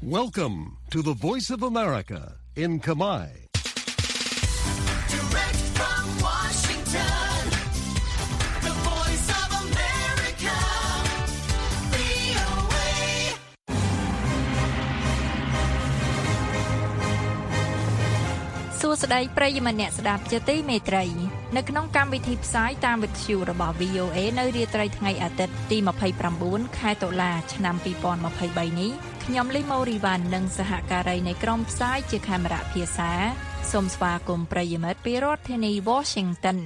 Welcome to the Voice of America in Kamai. Direct from Washington, the Voice of America, VOA. សួស្តីប្រិយមិត្តអ្នកស្ដាប់ជាទីមេត្រីនៅក្នុងកម្មវិធីផ្សាយតាមវិទ្យុរបស់ VOA នៅរាត្រីថ្ងៃអាទិត្យទី29ខែតុលាឆ្នាំ2023នេះខ្ញុំលីម៉ូរីវ៉ាន់និងសហការីនៃក្រុមផ្សាយជាកាមេរ៉ាភាសាសូមស្វាគមន៍ប្រិយមិត្តពីរដ្ឋធានី Washington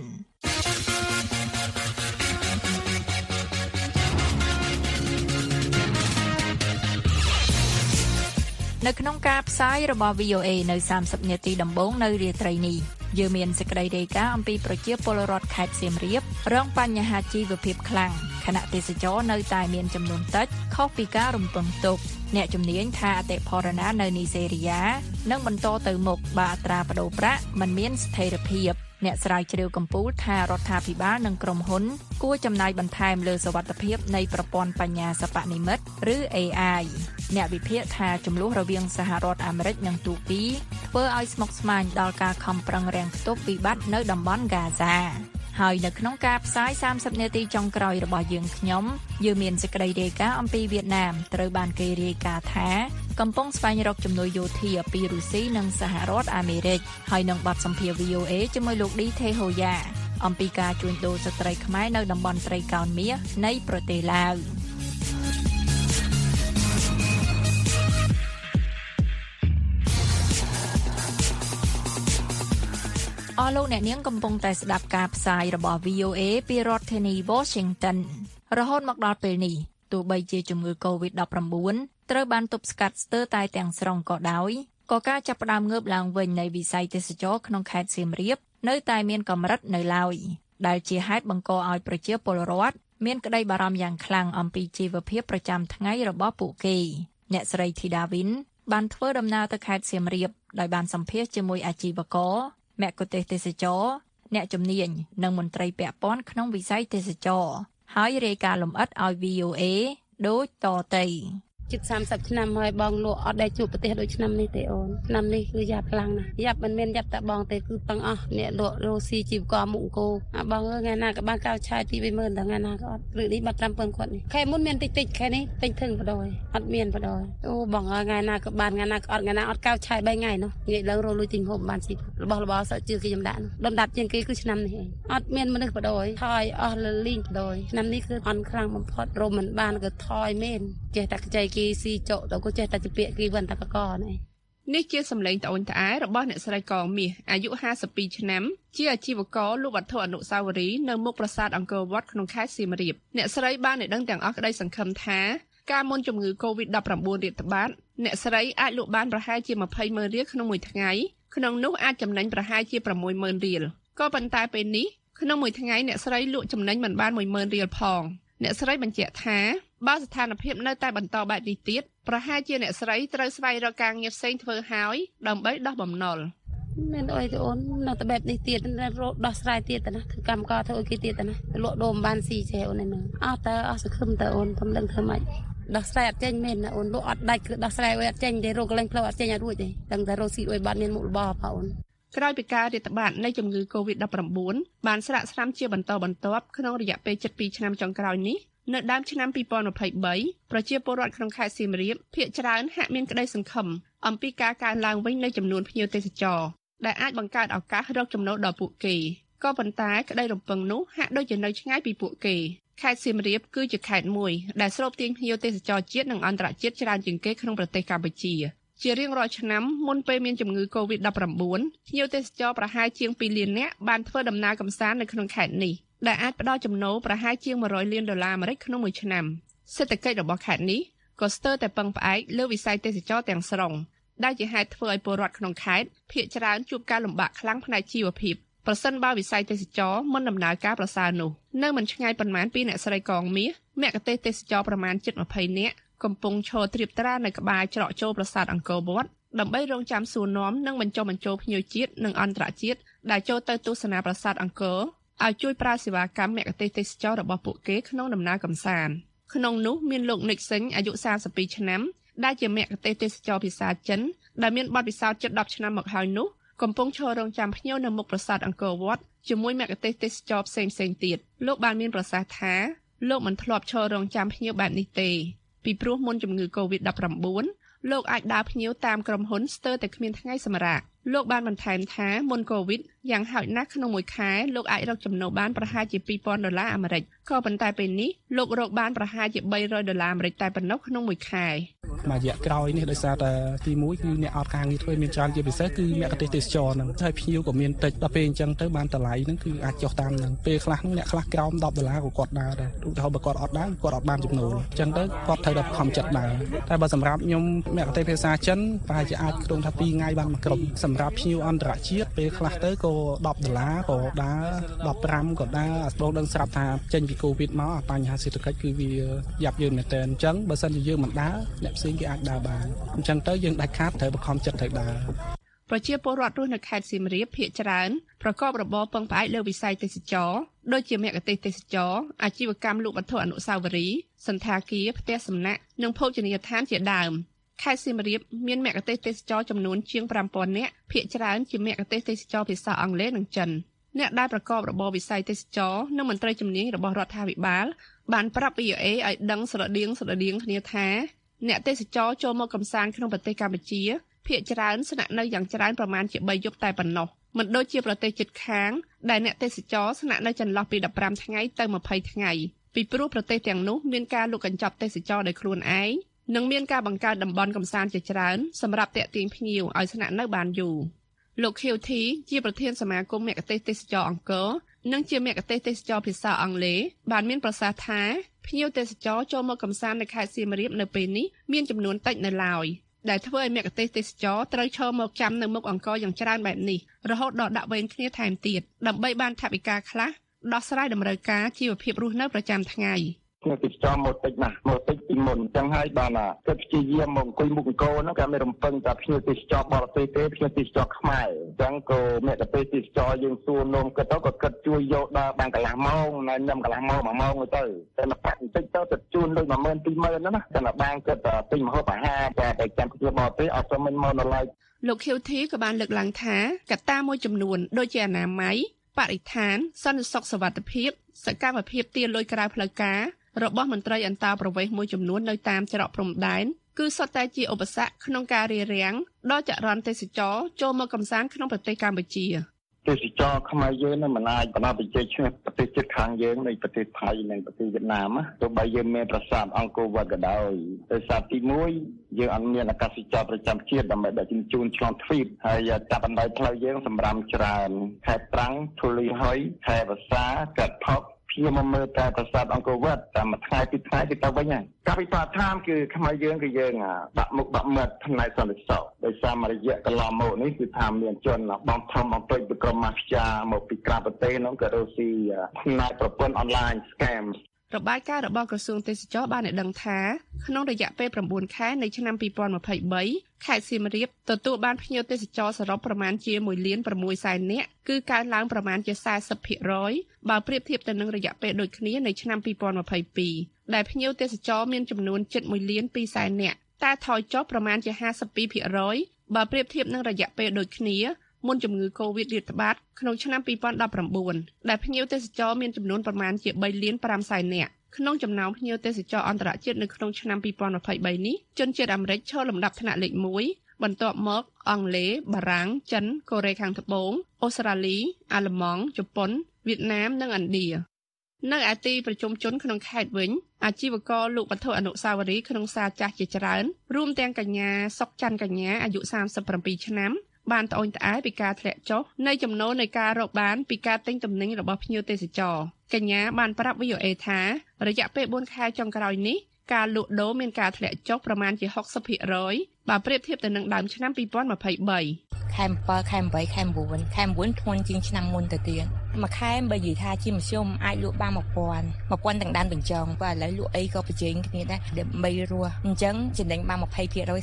នៅក្នុងការផ្សាយរបស់ VOA នៅ30នាទីដំបូងនៅរាត្រីនេះយើងមានសេចក្តីរាយការណ៍អំពីប្រជាពលរដ្ឋខេត្តសៀមរាបរងបញ្ហាជីវភាពខ្លាំងខណៈទេសចរនៅតែមានចំនួនតិចខុសពីការរំពឹងទុកអ្នកជំនាញថាអតិផរណានៅនីសេរីយ៉ានឹងបន្តទៅមុខបើអត្រាប្តូរប្រាក់មិនមានស្ថិរភាពអ្នកស្រាវជ្រាវកំពូលថារដ្ឋាភិបាលនិងក្រុមហ៊ុនគួរចំណាយបន្ថែមលើសុវត្ថិភាពនៃប្រព័ន្ធបញ្ញាសិប្បនិម្មិតឬ AI អ្នកវិភាគថាចំនួនរវាងសហរដ្ឋអាមេរិកនិងទូគីធ្វើឲ្យស្មុគស្មាញដល់ការខំប្រឹងរាំងផ្ទុះវិបត្តិនៅតំបន់ហ្គាហ្សាហើយនៅក្នុងការផ្សាយ30នាទីចុងក្រោយរបស់យើងមានសេចក្តីរាយការណ៍អំពីវៀតណាមត្រូវបានគេរាយការណ៍ថាកំពុងស្វែងរកជំនួយយោធាពីរុស្ស៊ីនិងសហរដ្ឋអាមេរិកហើយនឹងបទសម្ភាសន៍ VOA ជាមួយលោកឌីថេហូយ៉ាអំពីការជួញដូរស្ត្រីខ្មែរនៅតំបន់ត្រីកោណមាសនៃប្រទេសឡាវអស់លោកអ្នកនាងកំពុងតែស្ដាប់ការផ្សាយរបស់ VOA ពីរដ្ឋធានី Washington រហូតមកដល់ពេលនេះទោះបីជាជំងឺ COVID-19 ត្រូវបានទប់ស្កាត់ស្ទើរតែទាំងស្រុងក៏ដោយក៏ការចាប់ផ្ដើមងើបឡើងវិញនៃវិស័យទេសចរក្នុងខេត្តសៀមរាបនៅតែមានកម្រិតនៅឡើយដែលជាហេតុបង្កឲ្យប្រជាពលរដ្ឋមានក្តីបារម្ភយ៉ាងខ្លាំងអំពីជីវភាពប្រចាំថ្ងៃរបស់ពួកគេអ្នកស្រីធីតាវិនបានធ្វើដំណើរទៅខេត្តសៀមរាបដោយបានសម្ភាសជាមួយអាជីវករមគ្គុទ្ទេសក៍ទេសចរអ្នកជំនាញនិងមន្ត្រីពាក់ព័ន្ធក្នុងវិស័យទេសចរហើយរាយការណ៍លម្អិតឲ្យ VOA ដូចតទៅជិត30ឆ្នាំហើយបងលក់អត់ដែលជួបប្រទេសដូចឆ្នាំនេះទេអូនឆ្នាំនេះគឺយ៉ាប់ខ្លាំងណាស់យ៉ាប់មិនមែនយ៉ាប់តែបងទេគឺទាំងអស់អ្នកលក់រោស៊ីជីវករមុខគោបងអើយថ្ងៃណាក៏បានកៅឆាយពី 20000 ថ្ងៃណាក៏អត់ឬនេះបាត់ 5000 គាត់នេះខែមុនមានតិចតិចខែនេះពេញធឹងបដ ாய் អត់មានបដ ாய் អូបងអើយថ្ងៃណាក៏បានថ្ងៃណាក៏អត់ថ្ងៃណាអត់កៅឆាយ 3 ថ្ងៃនោះងាយឡើងរលុយទិញហូបបានស៊ីរបស់របរសក់ជឿគេខ្ញុំដាក់នោះដុំដាប់ជាងគេគឺឆ្នាំនេះឯងអត់មានមនុស្សបដ ாய் ថយអស់លលីងបដ ாய் ឆ្នាំនេះគឺអន់ខ្លាំងបំផុតរមមិនបានក៏ថយមែនចេះតែខ្ចីគេស៊ីចុកដល់ក៏ចេះតែជពាក់គេវិញតែកកនេះនេះជាសម្លេងត្អូញត្អែរបស់អ្នកស្រីកងមាសអាយុ52ឆ្នាំជាអាជីវករលក់វត្ថុអនុស្សាវរីយ៍នៅមុខប្រាសាទអង្គរវត្តក្នុងខេត្តសៀមរាបអ្នកស្រីបានឲ្យដឹងទាំងអស់ក្តីសង្ឃឹមថាការមុនជំងឺ COVID-19 រាតត្បាតអ្នកស្រីអាចលក់បានប្រហែលជា 200,000 រៀលក្នុងមួយថ្ងៃក្នុងនោះអាចចំណេញប្រហែលជា 60,000 រៀលក៏ប៉ុន្តែពេលនេះក្នុងមួយថ្ងៃអ្នកស្រីលក់ចំណេញមិនបាន 10,000 រៀលផងអ្នកស្រីបញ្ជាក់ថាបើស្ថានភាពនៅតែបន្តបែបនេះទៀតប្រហែលជាអ្នកស្រីត្រូវស្វែងរកការងារផ្សេងធ្វើហើយដើម្បីដោះបំណុលមានអីទៅអូននៅតែបែបនេះទៀតដោះស្រាយទៀតទៅណាធ្វើកម្មការធ្វើឲ្យគេទៀតទៅណាលក់ដូរមិនបានស៊ីចេះអូនហ្នឹងអស់តើអស់សង្ឃឹមតើអូនខ្ញុំដឹងធ្វើម៉េចដោះស្រាយអត់ចេញមែនណាអូនលក់អត់ដាច់គឺដោះស្រាយឲ្យអត់ចេញទេរោគកលែងផ្លូវអត់ចេញអត់រួចទេដឹងតែរកស៊ីអុយបាត់មានមុខរបរបងអូនក្រោយពីការរាតត្បាតនៃជំងឺ COVID-19 បានស្រាក់ស្រាំជាបន្តបន្ទាប់ក្នុងរយៈពេល7ឆ្នាំចុងក្រោយនេះនៅដើមឆ្នាំ2023ប្រជាពលរដ្ឋក្នុងខេត្តសៀមរាបភាគច្រើនហាក់មានក្តីសង្ឃឹមអំពីការកើនឡើងវិញនៃចំនួនភ្ញៀវទេសចរដែលអាចបង្កើតឱកាសរកចំណូលដល់ពួកគេក៏ប៉ុន្តែក្តីរំពឹងនោះហាក់ដូចជានៅឆ្ងាយពីពួកគេខេត្តសៀមរាបគឺជាខេត្តមួយដែលស្រូបទាញភ្ញៀវទេសចរជាតិនិងអន្តរជាតិច្រើនជាងគេក្នុងប្រទេសកម្ពុជាជារៀងរាល់ឆ្នាំមុនពេលមានជំងឺ COVID-19 ភ្ញៀវទេសចរប្រហែលជាង 2 លាននាក់បានធ្វើដំណើរកម្សាន្តនៅក្នុងខេត្តនេះដែលអាចផ្ដល់ចំណូលប្រហែលជាង$100 លានអាមេរិកក្នុងមួយឆ្នាំសេដ្ឋកិច្ចរបស់ខេត្តនេះក៏ស្ទើរតែពឹងផ្អែកលើវិស័យទេសចរទាំងស្រុងដែលជាហេតុធ្វើឲ្យពលរដ្ឋក្នុងខេត្តភាគច្រើនជួបការលំបាកខ្លាំងផ្នែកជីវភាពប្រសិនបើវិស័យទេសចរមិនដំណើរការប្រសើរនោះនៅមិនឆ្ងាយប៉ុន្មានពីអ្នកស្រីកងមាសមគ្គុទ្ទេសក៍ទេសចរប្រមាណជិត20នាក់កំពុងឈរត្រៀបត្រានៅក្បែរច្រកចូលប្រាសាទអង្គរវត្តដើម្បីរងចាំសួរនាំនិងបញ្ចុះបញ្ចូលភ្ញៀវជាតិនិងអន្តរជាតិដែលចូលទៅទស្សនាប្រាសាទអង្គរឲ្យជួយប្រើសេវាកម្មមគ្គុទ្ទេសក៍ទេសចររបស់ពួកគេក្នុងដំណើរកម្សាន្តក្នុងនោះមានលោកនិកសិញអាយុ32ឆ្នាំដែលជាមគ្គុទ្ទេសក៍ទេសចរភាសាចិនដែលមានបទពិសោធន៍ជិត10ឆ្នាំមកហើយនោះកំពុងឈររងចាំភ្ញៀវនៅមុខប្រាសាទអង្គរវត្តជាមួយមគ្គុទ្ទេសក៍ទេសចរផ្សេងៗទៀតលោកបានមានប្រសាសន៍ថាលោកមិនធ្លាប់ឈររងចាំភ្ញៀវបែបនេះទេពីព្រោះមុនជំងឺ COVID-19 លោកអាចដើរភ្ញៀវតាមក្រុមហ៊ុនស្ទើរតែគ្មានថ្ងៃសម្រាកលោកបានបន្ថែមថាមុន COVID យ៉ាងហោចណាស់ក្នុងមួយខែលោកអាចរកចំណូលបានប្រហែលជា$2,000អាមេរិកក៏ប៉ុន្តែពេលនេះលោករកបានប្រហែលជា$300អាមេរិកតែប៉ុណ្ណោះក្នុងមួយខែមួយរយៈក្រោយនេះដោយសារតែទី1គឺអ្នកអត់ការងារធ្វើមានច្រើនជាពិសេសគឺមគ្គុទ្ទេសក៍ទេសចរហ្នឹងហើយភ្ញៀវក៏មានតិចដល់ពេលអញ្ចឹងទៅបានតម្លៃហ្នឹងគឺអាចចុះតាមហ្នឹងពេលខ្លះហ្នឹងអ្នកខ្លះក្រោម$10ក៏គាត់ដើរដែរឧទាហរណ៍បើគាត់អត់ដើរគាត់អត់បានចំណូលអញ្ចឹងទៅគាត់ត្រូវតែខំចិត្តដើរតែបើសម្រាប់ខ្ញុំមគ្គុទ្ទេសក៍ភាសាចិនប្រហែលជាអាចគ្រោងថា2ថ្ងៃបានមួយក្រុមសម្រាប់ភ្ញៀវអន្តរជាតិពេលខ្លះទៅក៏$10ក៏ដើរ15ក៏ដើរអាស្បោដឹងស្រាប់ថាចេញពីកូវីដមកបញ្ហាសេដ្ឋកិច្ចគឺវាយ៉ាប់យ៉ឺនមែនតើអញ្ចឹងបើសិនជាយើងមិនដើរអ្នកផ្សេងគេអាចដើរបានអញ្ចឹងទៅយើងដាច់ខាតត្រូវបង្ខំចិត្តត្រូវដើរប្រជាពលរដ្ឋរស់នៅខេត្តសៀមរាបភាគច្រើនប្រកបរបរពឹងផ្អែកលើវិស័យទេសចរដូចជាមគ្គុទ្ទេសក៍ទេសចរអាជីវកម្មលក់វត្ថុអនុស្សាវរីយ៍សន្តាគារផ្ទះសំណាក់និងភោជនីយដ្ឋានជាដើមខេត្តសៀមរាបមានមគ្គុទ្ទេសក៍ទេសចរចំនួនជាង5000នាក់ភាគច្រើនជាមគ្គុទ្ទេសក៍ទេសចរភាសាអង់គ្លេសនិងចិនអ្នកដែលប្រកបរបរវិស័យទេសចរនិងមន្ត្រីជំនាញរបស់រដ្ឋាភិបាលបានប្រាប់ VOA ឲ្យដឹងស្រដៀងគ្នាថាអ្នកទេសចរចូលមកកំសាន្តក្នុងប្រទេសកម្ពុជាភាគច្រើនស្នាក់នៅយ៉ាងច្រើនប្រមាណជា3យប់តែប៉ុណ្ណោះមិនដូចជាប្រទេសជិតខាងដែលអ្នកទេសចរស្នាក់នៅចន្លោះពី15ថ្ងៃទៅ20ថ្ងៃពីព្រោះប្រទេសទាំងនោះមានការលក់កញ្ចប់ទេសចរដោយខ្លួនឯងនិងមានការបង្កើតតំបន់កំសាន្តជាច្រើនសម្រាប់ទាក់ទាញភ្ញៀវឲ្យស្នាក់នៅបានយូរលោក QT ជាប្រធានសមាគមមគ្គុទ្ទេសក៍ទេសចរអង្គរនិងជាមគ្គុទ្ទេសក៍ទេសចរភាសាអង់គ្លេសបានមានប្រសាសន៍ថាភ្ញៀវទេសចរចូលមកកំសាន្តនៅខេត្តសៀមរាបនៅពេលនេះមានចំនួនតិចនៅឡើយដែលធ្វើឲ្យមគ្គុទ្ទេសក៍ទេសចរត្រូវឈរមកចាំនៅមុខអង្គរយ៉ាងច្រើនបែបនេះរហូតដល់ដាក់វេនគ្នាថែមទៀតដើម្បីបានថវិកាខ្លះដោះស្រាយតម្រូវការជីវភាពរស់នៅប្រចាំថ្ងៃភ្ញៀវទេសចរមកតិចណាស់មកតិចពីមុនអញ្ចឹងហើយបានគេព្យាយាមមកអង្គុយមុខអង្គរហ្នឹងក៏មានរំពឹងថាភ្ញៀវទេសចរបរទេសទេភ្ញៀវទេសចរខ្មែរអញ្ចឹងក៏មគ្គុទ្ទេសក៍ទេសចរយើងសួរនោមគាត់ទៅក៏គាត់ជួយយកដល់បានកន្លះម៉ោងណែញ៉ាំកន្លះម៉ោង1ម៉ោងទៅតែប្រាក់បន្តិចទៅជូនដូច12000 20000ណាតែបាងគាត់ទិញម្ហូបអាហារតែចាំភ្ញៀវបរទេសអត់សមមិនមកនៅឡើយលោក QT ក៏បានលើកឡើងថាកត្តាមួយចំនួនដូចជាអនាម័យបរិស្ថានសន្តិសុខសុវត្ថិភាពសកម្មភាពទារលុយក្រៅផ្លូវការរបស់មន្ត្រីអន្តោប្រវេសន៍មួយចំនួននៅតាមច្រកព្រំដែនគឺសុទ្ធតែជាឧបសគ្គក្នុងការរារាំងដល់ចរន្តទេសចរចូលមកកំសាន្តក្នុងប្រទេសកម្ពុជាទេសចរខ្មែរយើងនឹងមិនអាចបណ្ដាប្រទេសឈ្នះប្រទេសជិតខាងយើងនៃប្រទេសថៃនិងប្រទេសវៀតណាមទោះបីយើងមានប្រាសាទអង្គរវត្តក៏ដោយដោយសារទី1យើងអត់មានអាកាសចរប្រចាំជាតិដើម្បីដឹកជញ្ជូនឆ្លងទ្វីបហើយចាប់បណ្ដោយផ្លូវយើងសម្រាប់ច្រើនខេត្តត្រាំងធូលីហុយខេត្តវស្សាកាត់ផុកភ្ញៀវមកមើលតែប្រាសាទអង្គរវត្តតែមួយថ្ងៃពីរថ្ងៃទៅវិញហើយការពិបាកតាមគឺខ្មែរយើងគឺយើងដាក់មុខដាក់មាត់ផ្នែកសន្តិសុខដោយសារមួយរយៈកន្លងមកនេះគឺថាមានជនបងធំបងតូចពីក្រុមម៉ាហ្វៀមកពីក្រៅប្រទេសនោះក៏រកស៊ីផ្នែកប្រព័ន្ធអនឡាញ scam របាយការណ៍របស់ក្រសួងទេសចរបានឲ្យដឹងថាក្នុងរយៈពេល9ខែនៃឆ្នាំ2023ខេត្តសៀមរាបទទួលបានភ្ញៀវទេសចរសរុបប្រមាណជា1,600,000 នាក់គឺកើនឡើងប្រមាណជា 40% បើប្រៀបធៀបទៅនឹងរយៈពេលដូចគ្នានៃឆ្នាំ2022ដែលភ្ញៀវទេសចរមានចំនួនជិត1,200,000 នាក់តែថយចុះប្រមាណជា 52% បើប្រៀបធៀបនឹងរយៈពេលដូចគ្នាមុនជំងឺ Covid រាតត្បាតក្នុងឆ្នាំ2019ដែលភ្ញៀវទេសចរមានចំនួនប្រមាណជា3,500,000 នាក់ក្នុងចំណោមភ្ញៀវទេសចរអន្តរជាតិនៅក្នុងឆ្នាំ2023នេះជនជាតិអាមេរិកឈរលំដាប់ថ្នាក់លេខ1បន្ទាប់មកអង់គ្លេសបារាំងចិនកូរ៉េខាងត្បូងអូស្ត្រាលីអាល្លឺម៉ង់ជប៉ុនវៀតណាមនិងឥណ្ឌានៅឯទីប្រជុំជនក្នុងខេត្តវិញអាជីវករលក់វត្ថុអនុស្សាវរីយ៍ក្នុងសាលចាស់ជាច្រើនរួមទាំងកញ្ញាសុកច័ន្ទកញ្ញាអាយុ37ឆ្នាំបានត្អូញត្អែពីការធ្លាក់ចុះនៃចំណូលនៃការរកបានពីការទិញទំនិញរបស់ភ្ញៀវទេសចរកញ្ញាបានប្រាប់ VOA ថារយៈពេល4ខែចុងក្រោយនេះការលក់ដូរមានការធ្លាក់ចុះប្រមាណជា 60% បើប្រៀបធៀបទៅនឹងដើមឆ្នាំ2023 ខែ7ខែ8ខែ9ធ្ងន់ជាងឆ្នាំមុនទៅទៀតមួយខែបើនិយាយថាជាមធ្យមអាចលក់បាន1000ទាំងដានបញ្ចងបើឥឡូវលក់អីក៏ប្រជែងគ្នាដែរដើម្បីរស់អញ្ចឹងចំណេញបាន 20%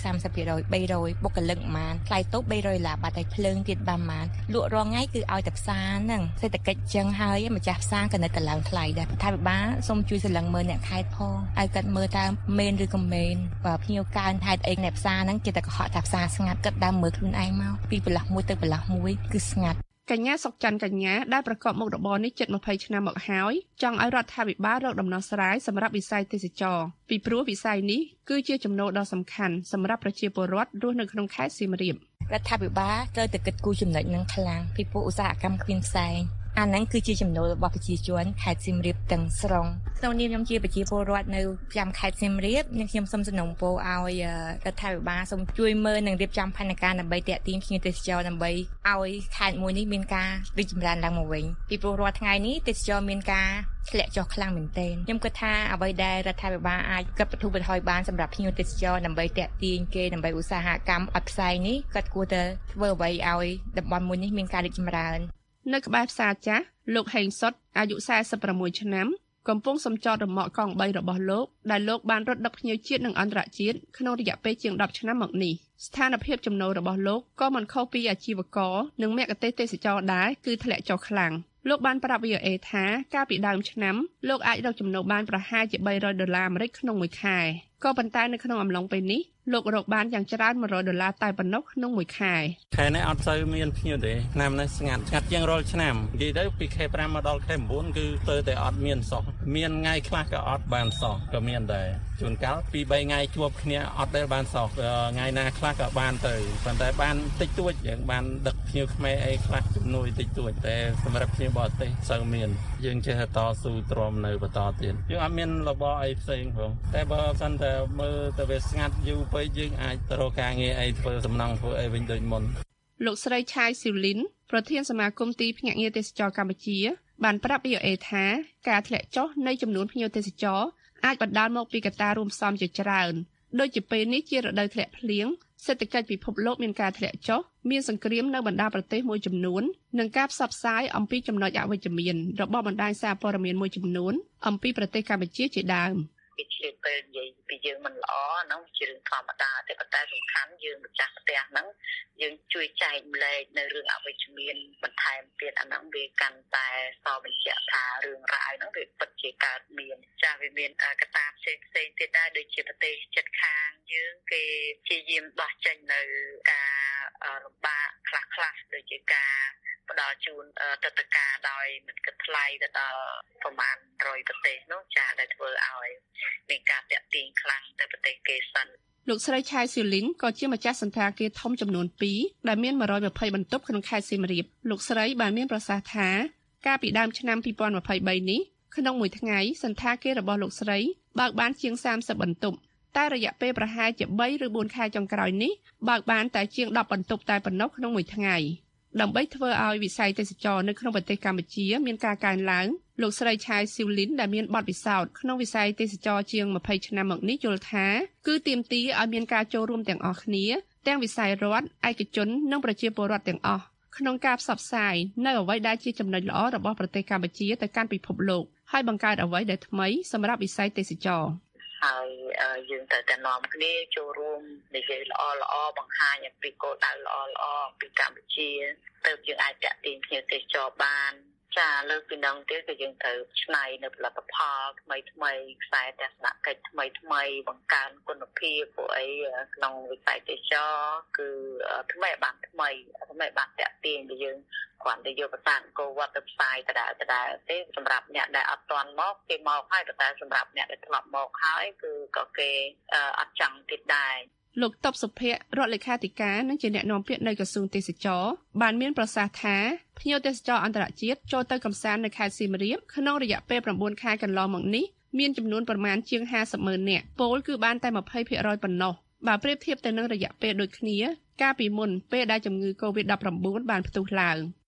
30% 300បុគ្គលិកប្រហែលថ្លៃតូប$300ឡាបាត់ហើយភ្លើងទៀតបានប្រហែលលក់រាល់ថ្ងៃគឺឲ្យតែផ្សារហ្នឹងសេដ្ឋកិច្ចចឹងហើយម្ចាស់ផ្សារក៏នៅតែឡើងថ្លៃដែរថាពិបាលសូមជួយសលឹងមើលអ្នកខេត្តផងឲ្យគាត់មើលតើមែនឬក៏មែនបើភ្ញៀវកើនហេតុអីអ្នកផ្សារហ្នឹងគេតែកុហកថាផ្សារស្ងាត់គាត់ដើមមើលខ្លួនឯងមកពីប្រឡោះមួយទៅប្រឡោះមួយគឺស្ងាត់កញ្ញាសុកច័ន្ទកញ្ញាដែលប្រកបមុខរបរនេះជិត20ឆ្នាំមកហើយចង់ឲ្យរដ្ឋាភិបាលរកដំណោះស្រាយសម្រាប់វិស័យទេសចរពីព្រោះវិស័យនេះគឺជាចំណូលដ៏សំខាន់សម្រាប់ប្រជាពលរដ្ឋរស់នៅក្នុងខេត្តសៀមរាបរដ្ឋាភិបាលត្រូវតែគិតគូរចំណុចនឹងខ្លាំងពីព្រោះឧស្សាហកម្មគ្មានផ្សែងអាហ្នឹងគឺជាចំណូលរបស់ប្រជាជនខេត្តសៀមរាបទាំងស្រុងក្នុងនាមខ្ញុំជាប្រជាពលរដ្ឋនៅចាំខេត្តសៀមរាបខ្ញុំសូមសំណូមពរឲ្យរដ្ឋាភិបាលសូមជួយមើលនិងរៀបចំផែនការដើម្បីទាក់ទាញភ្ញៀវទេសចរដើម្បីឲ្យខេត្តមួយនេះមានការរីកចម្រើនឡើងមកវិញពីព្រោះរាល់ថ្ងៃនេះទេសចរមានការធ្លាក់ចុះខ្លាំងមែនទែនខ្ញុំគិតថាអ្វីដែលរដ្ឋាភិបាលអាចកាត់បន្ថយបន្ថយបានសម្រាប់ភ្ញៀវទេសចរដើម្បីទាក់ទាញគេដើម្បីឧស្សាហកម្មអត់ផ្សាយនេះគាត់គួរតែធ្វើអ្វីឲ្យតំបន់មួយនេះមានការរីកចម្រើននៅក្បែរផ្សារចាស់លោកហេងសុតអាយុ46ឆ្នាំកំពុងសម្ចតរមាក់កង់3របស់លោកដែលលោកបានរត់ដឹកភ្ញៀវជាតិនិងអន្តរជាតិក្នុងរយៈពេលជាង10ឆ្នាំមកនេះស្ថានភាពចំណូលរបស់លោកក៏មិនខុសពីអាជីវករនិងមគ្គុទ្ទេសក៍ទេសចរដែរគឺធ្លាក់ចុះខ្លាំងលោកបានប្រាប់ VOA ថាកាលពីដើមឆ្នាំលោកអាចរកចំណូលបានប្រហែលជា$300អាមេរិកក្នុងមួយខែក៏ប៉ុន្តែនៅក្នុងអំឡុងពេលនេះលោករកបានយ៉ាងច្រើន$100តែប៉ុណ្ណោះក្នុងមួយខែខែនេះអត់សូវមានភ្ញៀវទេឆ្នាំនេះស្ងាត់ជាងរាល់ឆ្នាំនិយាយទៅពីខែ5មកដល់ខែ9គឺទៅតែអត់មានសោះមានថ្ងៃខ្លះក៏អត់បានសោះក៏មានដែរជួនកាលពី3ថ្ងៃជួបគ្នាអត់ដែលបានសោះថ្ងៃណាខ្លះក៏បានទៅប៉ុន្តែបានតិចតួចយើងបានដឹកភ្ញៀវខ្មែរអីខ្លះជំនួយតិចតួចតែសម្រាប់ភ្ញៀវបរទេសសូវមានយើងចេះតស៊ូទ្រាំនៅបន្តទៀតយើងអត់មានរបរអីផ្សេងផងតែបើសិនតែមើលទៅវាស្ងាត់យូរពេកយើងអាចទៅរកការងារអីធ្វើសំណងធ្វើអីវិញដូចមុនលោកស្រីឆាយស៊ីវលីនប្រធានសមាគមទីភ្នាក់ងារទេសចរកម្ពុជាបានប្រាប់ VOA ថាការធ្លាក់ចុះនៃចំនួនភ្ញៀវទេសចរអាចបណ្ដាលមកពីកត្តារួមផ្សំជាច្រើនដូចជាពេលនេះជារដូវធ្លាក់ភ្លៀងសេដ្ឋកិច្ចពិភពលោកមានការធ្លាក់ចុះមានសង្គ្រាមនៅបណ្ដាប្រទេសមួយចំនួននិងការផ្សព្វផ្សាយអំពីចំណុចអវិជ្ជមានរបស់បណ្ដាញសារព័ត៌មានមួយចំនួនអំពីប្រទេសកម្ពុជាជាដើមពីឆ្លៀតពេលនិយាយពីយើងមិនល្អហ្នឹងជារឿងធម្មតាតែប៉ុន្តែសំខាន់យើងម្ចាស់ផ្ទះហ្នឹងយើងជួយចែកម្លែកនៅរឿងអវិជ្ជមានបន្ថែមទៀតអាហ្នឹងវាកាន់តែសបញ្ជាក់ថារឿងរ៉ាវហ្នឹងវាពិតជាកើតមានចាស់វាមានកត្តាផ្សេងទៀតដែរដូចជាប្រទេសជិតខាងយើងគេព្យាយាមដោះចេញនៅការលំបាកខ្លះដូចជាការផ្ដល់ជូនទឹកតការដោយមិនគិតថ្លៃទៅដល់ប្រមាណ100ប្រទេសនោះចាដែលធ្វើឲ្យមានការតាក់ទាញខ្លាំងទៅប្រទេសគេសិនលោកស្រីឆាយស៊ីលីនក៏ជាម្ចាស់សន្តាគារធំចំនួន2ដែលមាន120បន្ទប់ក្នុងខេត្តសៀមរាបលោកស្រីបានមានប្រសាសន៍ថាកាលពីដើមឆ្នាំ2023នេះក្នុងមួយថ្ងៃសន្តាគាររបស់លោកស្រីបើកបានជាង30បន្ទប់តែរយៈពេលប្រហែលជា3ឬ4ខែចុងក្រោយនេះបើកបានតែជាង10បន្ទប់តែប៉ុណ្ណោះក្នុងមួយថ្ងៃដើម្បីធ្វើឲ្យវិស័យទេសចរនៅក្នុងប្រទេសកម្ពុជាមានការកើនឡើងលោកស្រីឆាយស៊ីវលីនដែលមានបទពិសោធន៍ក្នុងវិស័យទេសចរជាង20ឆ្នាំមកនេះយល់ថាគឺទាមទារឲ្យមានការចូលរួមទាំងអស់គ្នាទាំងវិស័យរដ្ឋឯកជននិងប្រជាពលរដ្ឋទាំងអស់ក្នុងការផ្សព្វផ្សាយនៅអ្វីដែលជាចំណុចល្អរបស់ប្រទេសកម្ពុជាទៅកាន់ពិភពលោកហើយបង្កើតអ្វីដែលថ្មីសម្រាប់វិស័យទេសចរហើយយើងត្រូវតែនាំគ្នាចូលរួមនិយាយល្អបង្ហាញអំពីគោលដៅល្អពីកម្ពុជាទៅយើងអាចតាក់ទាញភ្ញៀវទេសចរបានចាលើកពីនឹងទៀតគឺយើងត្រូវឆ្នៃនៅផលិតផលថ្មីខ្សែទស្សនកិច្ចថ្មីបង្កើនគុណភាពពួកអីក្នុងវិស័យទេសចរគឺថ្មីបានតាក់ទាញដែលយើងគ្រាន់តែយកប្រសាទអង្គរវត្តទៅផ្សាយដដែលទេសម្រាប់អ្នកដែលអត់ទាន់មកគេមកហើយតែសម្រាប់អ្នកដែលធ្លាប់មកហើយគឺក៏គេអត់ចង់ទៀតដែរលោកតបសុភ័ក្ររដ្ឋលេខាធិការនិងជាអ្នកនាំពាក្យនៃក្រសួងទេសចរបានមានប្រសាសន៍ថាភ្ញៀវទេសចរអន្តរជាតិចូលទៅកម្សាន្តនៅខេត្តសៀមរាបក្នុងរយៈពេល9ខែកន្លងមកនេះមានចំនួនប្រមាណជាង50,000នាក់ពលគឺបានតែ20%ប៉ុណ្ណោះបើប្រៀបធៀបទៅនឹងរយៈពេលដូចគ្នាកាលពីមុនពេលដែលជំងឺ COVID-19 បានផ្ទុះឡើង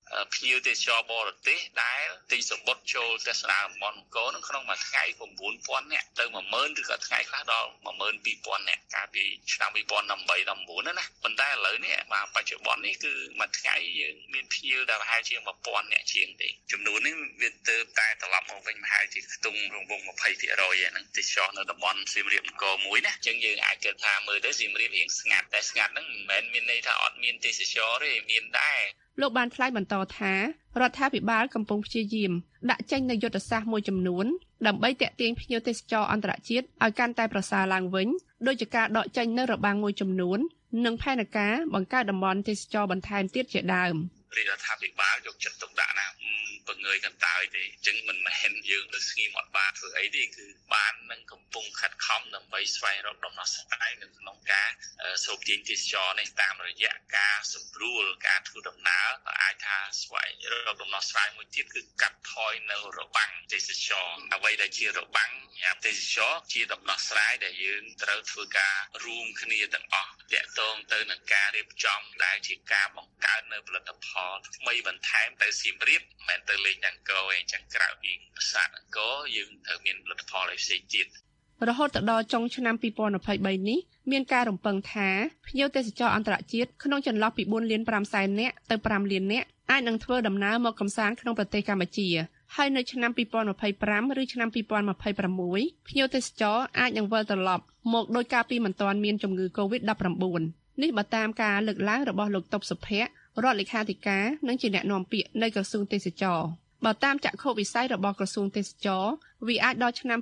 ភ្ញៀវទេសចរបរទេសដែលទិញសម្បត្តិចូលទស្សនាតំបន់អង្គរនឹងក្នុងមួយថ្ងៃ9,000នាក់ទៅ 10,000 ឬក៏ថ្ងៃខ្លះដល់ 12,000 នាក់កាលពីឆ្នាំ 2018-19 ណាប៉ុន្តែឥឡូវនេះបាទបច្ចុប្បន្ននេះគឺមួយថ្ងៃយើងមានភ្ញៀវដែលប្រហែលជា 1,000 នាក់ជាងទេចំនួននេះវាទៅតែត្រឡប់មកវិញប្រហែលជាខ្ទង់រង្វង់ 20% ហ្នឹងទេសចរនៅតំបន់សៀមរាបអង្គរមួយណាអញ្ចឹងយើងអាចគិតថាមើលទៅសៀមរាបរៀងស្ងាត់តែស្ងាត់ហ្នឹងមិនមែនមានន័យថាអត់មានទេសចរទេមានដែរលោកបានថ្លែងបន្តថារដ្ឋាភិបាលកំពុងព្យាយាមដាក់ចេញនូវយុទ្ធសាស្ត្រមួយចំនួនដើម្បីទាក់ទាញភ្ញៀវទេសចរអន្តរជាតិឲ្យកាន់តែប្រសើរឡើងវិញដោយជាការដកចេញនូវរបាំងមួយចំនួននិងផែនការបង្កើតតំបន់ទេសចរបន្ថែមទៀតជាដើមរដ្ឋាភិបាលយកចិត្តទុកដាក់ណាបង្ងើយកន្តើយទេអញ្ចឹងមិនមែនយើងទៅស្ងៀមអត់បានធ្វើអីទេគឺបាននឹងកំពុងខិតខំដើម្បីស្វែងរកដំណោះស្រាយនៅក្នុងការស្រូបទាញទេសចរនេះតាមរយៈការសម្រួលការធ្វើដំណើរអាចថាស្វែងរកដំណោះស្រាយមួយទៀតគឺកាត់ថយនៅរបាំងទេសចរអ្វីដែលជារបាំងទេសចរជាដំណោះស្រាយដែលយើងត្រូវធ្វើការរួមគ្នាទាំងអស់ទាក់ទងទៅនឹងការរៀបចំដែលជាការបង្កើតនៅផលិតផលថ្មីបន្ថែមទៅសៀមរាបមិនទៅលេងអង្គរឯងចឹងក្រៅពីប្រាសាទអង្គរយើងត្រូវមានផលិតផលផ្សេងទៀតរហូតដល់ចុងឆ្នាំ2023នេះមានការរំពឹងថាភ្ញៀវទេសចរអន្តរជាតិក្នុងចន្លោះពី 4.5 សែននាក់ទៅ 5 លាននាក់អាចនឹងធ្វើដំណើរមកកម្សាន្តក្នុងប្រទេសកម្ពុជាហើយនៅឆ្នាំ2025ឬឆ្នាំ2026ភ្ញៀវទេសចរអាចនឹងវិលត្រឡប់មកដោយការពីមិនទាន់មានជំងឺ COVID-19 នេះបើតាមការលើកឡើងរបស់លោកតុបសុភ័ក្ររដ្ឋលេខាធិការនិងជាអ្នកនាំពាក្យនៃក្រសួងទេសចរបើតាមចក្ខុវិស័យរបស់ក្រសួងទេសចរវាអាចដល់ឆ្នាំ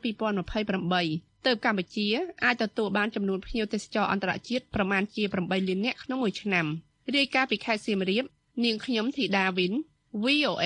2028ទើបកម្ពុជាអាចទទួលបានចំនួនភ្ញៀវទេសចរអន្តរជាតិប្រមាណជា8លាននាក់ក្នុងមួយឆ្នាំរាយការណ៍ពីខេត្តសៀមរាបនាងខ្ញុំធីតាវិន VOA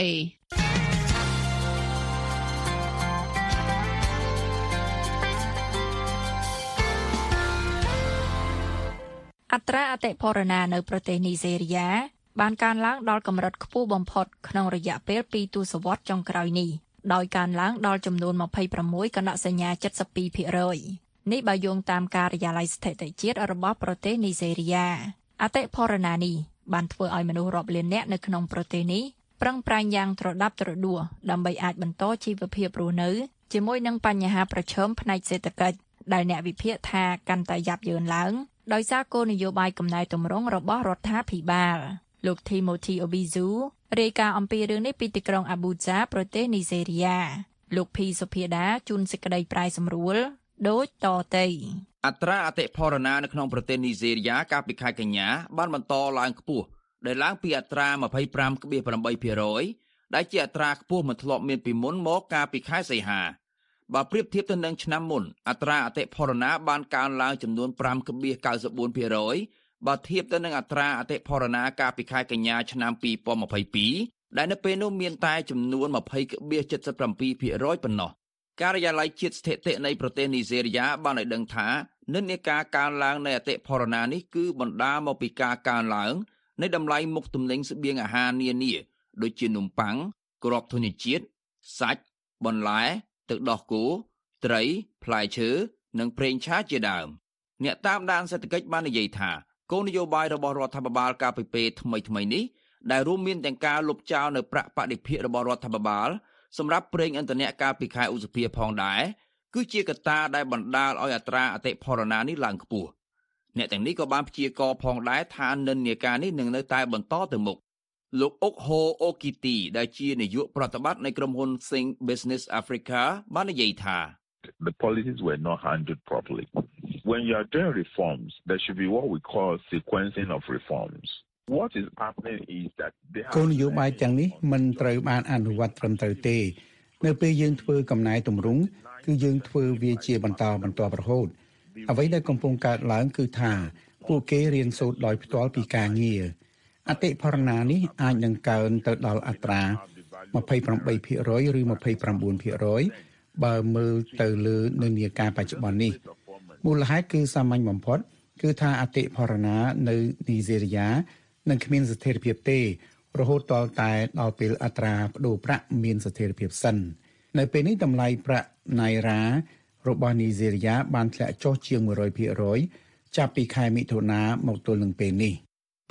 អត្រាអតិផរណានៅប្រទេសនីហ្សេរីយ៉ាបានកើនឡើងដល់កម្រិតខ្ពស់បំផុតក្នុងរយៈពេល2ទសវត្សរ៍ចុងក្រោយនេះដោយកើនឡើងដល់ចំនួន26កណ្ដកសញ្ញា 72% នេះបើយោងតាមការិយាល័យស្ថិតិជាតិរបស់ប្រទេសនីហ្សេរីយ៉ាអតិផរណានេះបានធ្វើឲ្យមនុស្សរាប់លាននាក់នៅក្នុងប្រទេសនេះប្រឹងប្រែងយ៉ាងត្រដាប់ត្រដួសដើម្បីអាចបន្តជីវភាពរស់នៅជាមួយនឹងបញ្ហាប្រឈមផ្នែកសេដ្ឋកិច្ចដែលអ្នកវិភាគថាកាន់តែយ៉ាប់យ៉ឺនឡើងដោយសារគោលនយោបាយកំណែទម្រង់របស់រដ្ឋាភិបាលលោក Timothy Obizu រាយការណ៍អំពីរឿងនេះពីទីក្រុង Abuja ប្រទេសនីហ្សេរីយ៉ាលោក P សុភាដាជួនសេចក្តីប្រាយសម្រួលដូចតទៅអត្រាអតិផរណានៅក្នុងប្រទេសនីហ្សេរីយ៉ាកាលពីខែកញ្ញាបានបន្តឡើងខ្ពស់ដែលឡើងពីអត្រា 25.8% ដែលជាអត្រាខ្ពស់មិនធ្លាប់មានពីមុនមកកាលពីខែសីហាបើប្រៀបធៀបទៅនឹងឆ្នាំមុនអត្រាអតិផរណាបានកើនឡើងចំនួន 5.94% បើធៀបទៅនឹងអត្រាអតិផរណាកាលពីខែកញ្ញាឆ្នាំ2022ដែលនៅពេលនោះមានតែចំនួន 20.77% ប៉ុណ្ណោះការិយាល័យជាតិស្ថិតិនៃប្រទេសនីហ្សេរីយ៉ាបានឲ្យដឹងថានិន្នាការកើនឡើងនៃអតិផរណានេះគឺបណ្ដាលមកពីការកើនឡើងនៃតម្លៃមុខទំនិញស្បៀងអាហារនានាដូចជានំប៉័ងគ្រាប់ធញ្ញជាតិសាច់បន្លែទឹកដោះគោត្រីផ្លែឈើនិងប្រេងឆាជាដើមអ្នកតាមដានសេដ្ឋកិច្ចបាននិយាយថាគោលនយោបាយរបស់រដ្ឋាភិបាលកាលពីពេលថ្មីៗនេះដែលរួមមានទាំងការលុបចោលនៅប្រាក់បដិភាគរបស់រដ្ឋាភិបាលសម្រាប់ប្រេងឥន្ធនៈកាលពីខែឧសភាផងដែរគឺជាកត្តាដែលបណ្ដាលឲ្យអត្រាអតិផរណានេះឡើងខ្ពស់អ្នកទាំងនេះក៏បានព្យាករណ៍ផងដែរថានិន្នាការនេះនឹងនៅតែបន្តទៅមុខលោកអុកហូអូគីទីដែលជានាយកប្រតិបត្តិនៃក្រុមហ៊ុន Think Business Africa បាននិយាយថា The policies were not handled properly. When you are doing reforms, there should be what we call sequencing of reforms. What is happening is that គោលនយោបាយទាំងនេះមិនត្រូវបានអនុវត្តត្រឹមត្រូវទេនៅពេលយើងធ្វើកំណែទម្រង់គឺយើងធ្វើវាជាបន្តរហូតអ្វីដែលកំពុងកើតឡើងគឺថាពួកគេរៀនសូត្រដោយផ្ទាល់ពីការងារអតិផរណានេះអាចនឹងកើនទៅដល់អត្រា 28% ឬ 29% បើមើលទៅលើនិន្នាការបច្ចុប្បន្ននេះមូលហេតុគឺសាមញ្ញបំផុតគឺថាអតិផរណានៅនីហ្សេរីយ៉ានឹងគ្មានស្ថិរភាពទេរហូតតែដល់ពេលអត្រាប្តូរប្រាក់មានស្ថិរភាពសិននៅពេលនេះតម្លៃប្រាក់ណៃរ៉ារបស់នីហ្សេរីយ៉ាបានធ្លាក់ចុះជាង 100% ចាប់ពីខែមិថុនាមកទល់នឹងពេលនេះ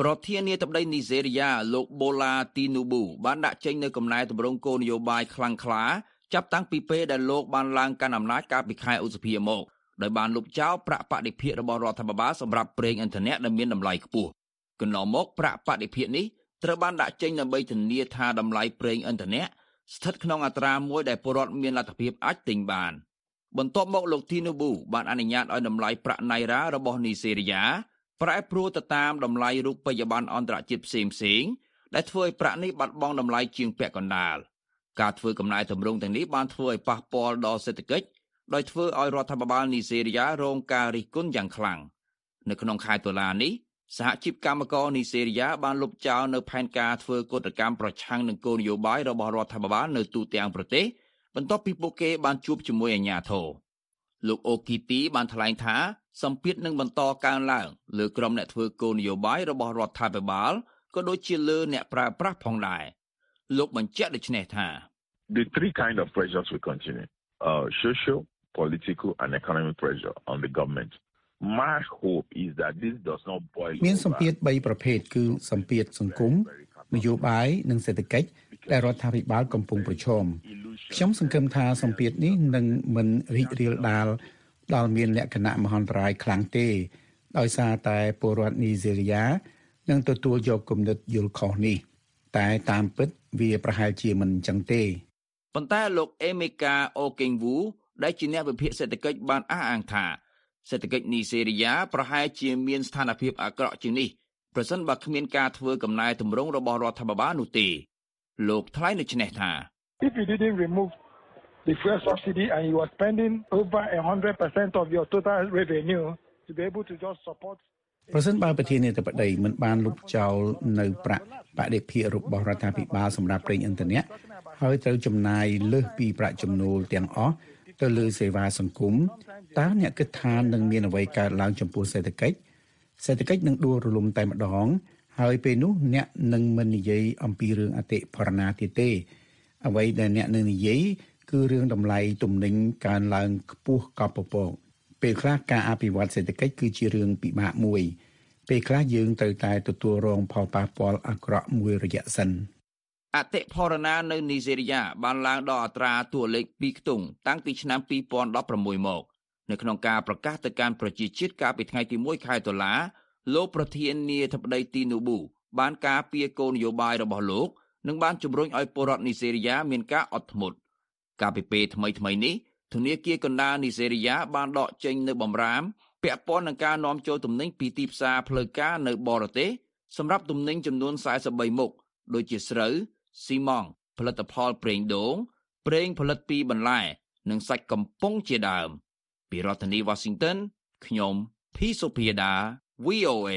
ប្រធានាធិបតីនីហ្សេរីយ៉ាលោកបូឡាទីនូប៊ូបានដាក់ចេញនៅកំណែទម្រង់គោលនយោបាយខ្លាំងក្លាចាប់តាំងពីពេលដែលលោកបានឡើងកាន់អំណាចកាលពីខែឧសភាមកដោយបានលុបចោលប្រាក់បដិភាគរបស់រដ្ឋាភិបាលសម្រាប់ប្រេងឥន្ធនៈដែលមានតម្លៃខ្ពស់កន្លងមកប្រាក់បដិភាគនេះត្រូវបានដាក់ចេញដើម្បីធានាថាតម្លៃប្រេងឥន្ធនៈស្ថិតក្នុងអត្រាមួយដែលពលរដ្ឋមានលទ្ធភាពអាចទិញបានបន្ទាប់មកលោកទីនូប៊ូបានអនុញ្ញាតឲ្យតម្លៃប្រាក់ណៃរ៉ារបស់នីហ្សេរីយ៉ាប្រែប្រួលទៅតាមតម្លៃរូបិយប័ណ្ណអន្តរជាតិផ្សេងៗដែលធ្វើឲ្យប្រាក់នេះបាត់បង់តម្លៃជាងពាក់កណ្ដាលការធ្វើកំណែទម្រង់ទាំងនេះបានធ្វើឲ្យប៉ះពាល់ដល់សេដ្ឋកិច្ចដោយធ្វើឲ្យរដ្ឋាភិបាលនីហ្សេរីយ៉ារងការរិះគន់យ៉ាងខ្លាំងនៅក្នុងខែតុលានេះសហជីពកម្មករនីហ្សេរីយ៉ាបានលុបចោលនៅផែនការធ្វើកោតកម្មប្រឆាំងនឹងគោលនយោបាយរបស់រដ្ឋាភិបាលនៅទូទាំងប្រទេសបន្ទាប់ពីពួកគេបានជួបជាមួយអាជ្ញាធរលោកអូគីទីបានថ្លែងថាសម្ពាធនឹងបន្តកើនឡើងលើក្រុមអ្នកធ្វើគោលនយោបាយរបស់រដ្ឋាភិបាលក៏ដូចជាលើអ្នកប្រើប្រាស់ផងដែរលោកបញ្ជាក់ដូចនេះថា The three kind of pressures will continue. Social, political and economic pressure on the government. My hope is that this does not boil over. មានសម្ពាធ3ប្រភេទគឺសម្ពាធសង្គមនយោបាយនិងសេដ្ឋកិច្ចដែលរដ្ឋាភិបាលកំពុងប្រឈមខ្ញុំសង្ឃឹមថាសម្ពាធនេះនឹងមិនរីករាលដាលដល់មានលក្ខណៈមហន្តរាយខ្លាំងទេដោយសារតែពលរដ្ឋនីហ្សេរីយ៉ានឹងទទួលយកគំនិតយល់ខុសនេះតែតាមពិតវាប្រហែលជាមិនចឹងទេប៉ុន្តែលោកអេមេកាអូកេងវូដែលជាអ្នកវិភាគសេដ្ឋកិច្ចបានអះអាងថាសេដ្ឋកិច្ចនីហ្សេរីយ៉ាប្រហែលជាមានស្ថានភាពអាក្រក់ជាងនេះប្រសិនបើគ្មានការធ្វើកំណែទម្រង់របស់រដ្ឋាភិបាលនោះទេលោកថ្លែងដូចនេះថា If you didn't remove the fuel subsidy and you are spending over 100% of your total revenue to be able to just support ប្រសិនបើប្រធានាធិបតីមិនបានលុបចោលនៅប្រាក់បដិភាគរបស់រដ្ឋាភិបាលសម្រាប់ប្រេងឥន្ធនៈហើយត្រូវចំណាយលើសពីប្រាក់ចំណូលទាំងអស់ទៅលើសេវាសង្គមតើអ្នកគិតថានឹងមានអ្វីកើតឡើងចំពោះសេដ្ឋកិច្ចនឹងដួលរលំតែម្ដងហើយពេលនោះអ្នកនឹងមិននិយាយអំពីរឿងអតិផរណាទៀតទេអ្វីដែលអ្នកនឹងនិយាយគឺរឿងតម្លៃទំនិញកើនឡើងខ្ពស់កប់ពពកពេលខ្លះការអភិវឌ្ឍសេដ្ឋកិច្ចគឺជារឿងពិបាកមួយពេលខ្លះយើងត្រូវតែទទួលរងផលប៉ះពាល់អាក្រក់មួយរយៈសិនអតិផរណានៅនីហ្សេរីយ៉ាបានឡើងដល់អត្រាតួលេខ2ខ្ទង់តាំងពីឆ្នាំ2016មកនៅក្នុងការប្រកាសទៅកាន់ប្រជាជាតិកាលពីថ្ងៃទី1ខែតុលាលោកប្រធានាធិបតីទីនូប៊ូបានការពារគោលនយោបាយរបស់លោកនិងបានជំរុញឲ្យពលរដ្ឋនីហ្សេរីយ៉ាមានការអត់ធ្មត់កាលពីពេលថ្មីនេះធនាគារកណ្ដាលនីហ្សេរីយ៉ាបានដកចេញនៅបម្រាមពាក់ព័ន្ធនឹងការនាំចូលទំនិញពីទីផ្សារផ្លូវការនៅបរទេសសម្រាប់ទំនិញចំនួន43មុខដូចជាស្រូវស៊ីម៉ង់ផលិតផលប្រេងដូងប្រេងផលិតពីបន្លែនិងសាច់កំប៉ុងជាដើមពីរដ្ឋធានី Washington ខ្ញុំភីសូភាដា VOA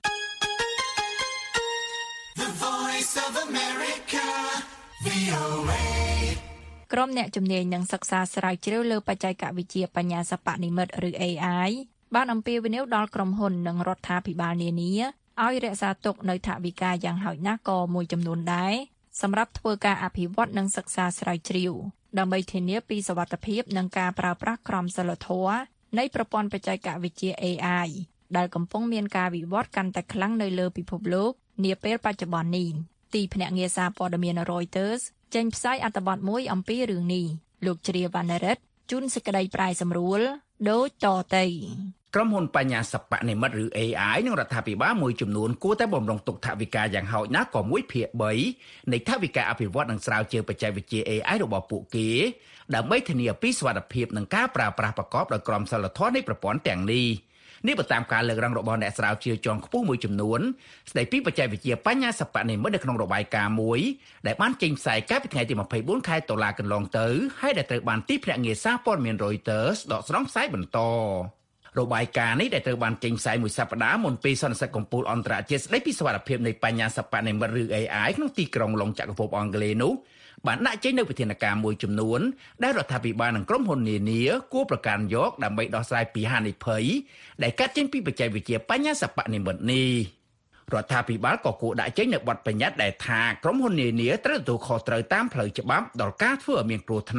The Voice of America VOA ក្រុមអ្នកជំនាញនឹងសិក្សាស្រាវជ្រាវលើបច្ចេកវិទ្យាបញ្ញាសិប្បនិម្មិតឬ AI បានអំពាវនាវដល់ក្រុមហ៊ុននិងរដ្ឋាភិបាលនានាឲ្យរក្សាទុកនៅថវិកាយ៉ាងហោចណាស់ក៏មួយចំនួនដែរសម្រាប់ធ្វើការអភិវឌ្ឍនិងសិក្សាស្រាវជ្រាវដើម្បីធានាពីសុវត្ថិភាពនិងការប្រើប្រាស់ក្រមសីលធម៌នៃប្រព័ន្ធបច្ចេកវិទ្យា AI ដែលកំពុងមានការវិវត្តកាន់តែខ្លាំងនៅលើពិភពលោកនាពេលបច្ចុប្បន្ននេះទីភ្នាក់ងារសារព័ត៌មាន Reuters ចេញផ្សាយអត្ថបទមួយអំពីរឿងនេះលោកជ្រាវវណ្ណរិទ្ធជូនសេចក្តីប្រាយសម្រួលដូចតទៅក្រុមហ៊ុនបញ្ញាសិប្បនិម្មិតឬ AI និងរដ្ឋាភិបាលមួយចំនួនគួរតែបំរុងទុកថវិកាយ៉ាងហោចណាស់ក៏ 1/3 នៃថវិកាអភិវឌ្ឍនិងស្រាវជ្រាវបច្ចេកវិទ្យា AI របស់ពួកគេដើម្បីធានាពីសុវត្ថិភាពនិងការប្រើប្រាស់ប្រកបដោយក្រមសីលធម៌នៃប្រព័ន្ធទាំងនេះនេះបើតាមការលើកឡើងរបស់អ្នកស្រាវជ្រាវជាន់ខ្ពស់មួយចំនួនស្ដីពីបច្ចេកវិទ្យាបញ្ញាសិប្បនិម្មិតនៅក្នុងរបាយការណ៍មួយដែលបានចេញផ្សាយកាលពីថ្ងៃទី24ខែតុលាកន្លងទៅហើយដែលត្រូវបានទីភ្នាក់ងារសារព័ត៌មាន Reuters ដកស្រង់ផ្សាយបន្តរបាយការណ៍នេះដែលត្រូវបានចេញផ្សាយមួយសប្តាហ៍មុនពេលសន្និសីទកំពូលអន្តរជាតិស្ដីពីសុវត្ថិភាពនៃបញ្ញាសិប្បនិម្មិតឬ AI ក្នុងទីក្រុងឡុងចក្រភពអង់គ្លេសនោះបានដាក់ចេញនូវវិធានការមួយចំនួនដែលរដ្ឋាភិបាលនិងក្រុមហ៊ុននានាគួរប្រកាន់យកដើម្បីដោះស្រាយពីហានិភ័យដែលកើតចេញពីបច្ចេកវិទ្យាបញ្ញាសិប្បនិម្មិតនេះរដ្ឋាភិបាលក៏គួរដាក់ចេញនូវបទបញ្ញត្តិដែលថាក្រុមហ៊ុននានាត្រូវទទួលខុសត្រូវតាមផ្លូវច្បាប់ដល់ការធ្វើឲ្យមានគ្រោះថ្នាក់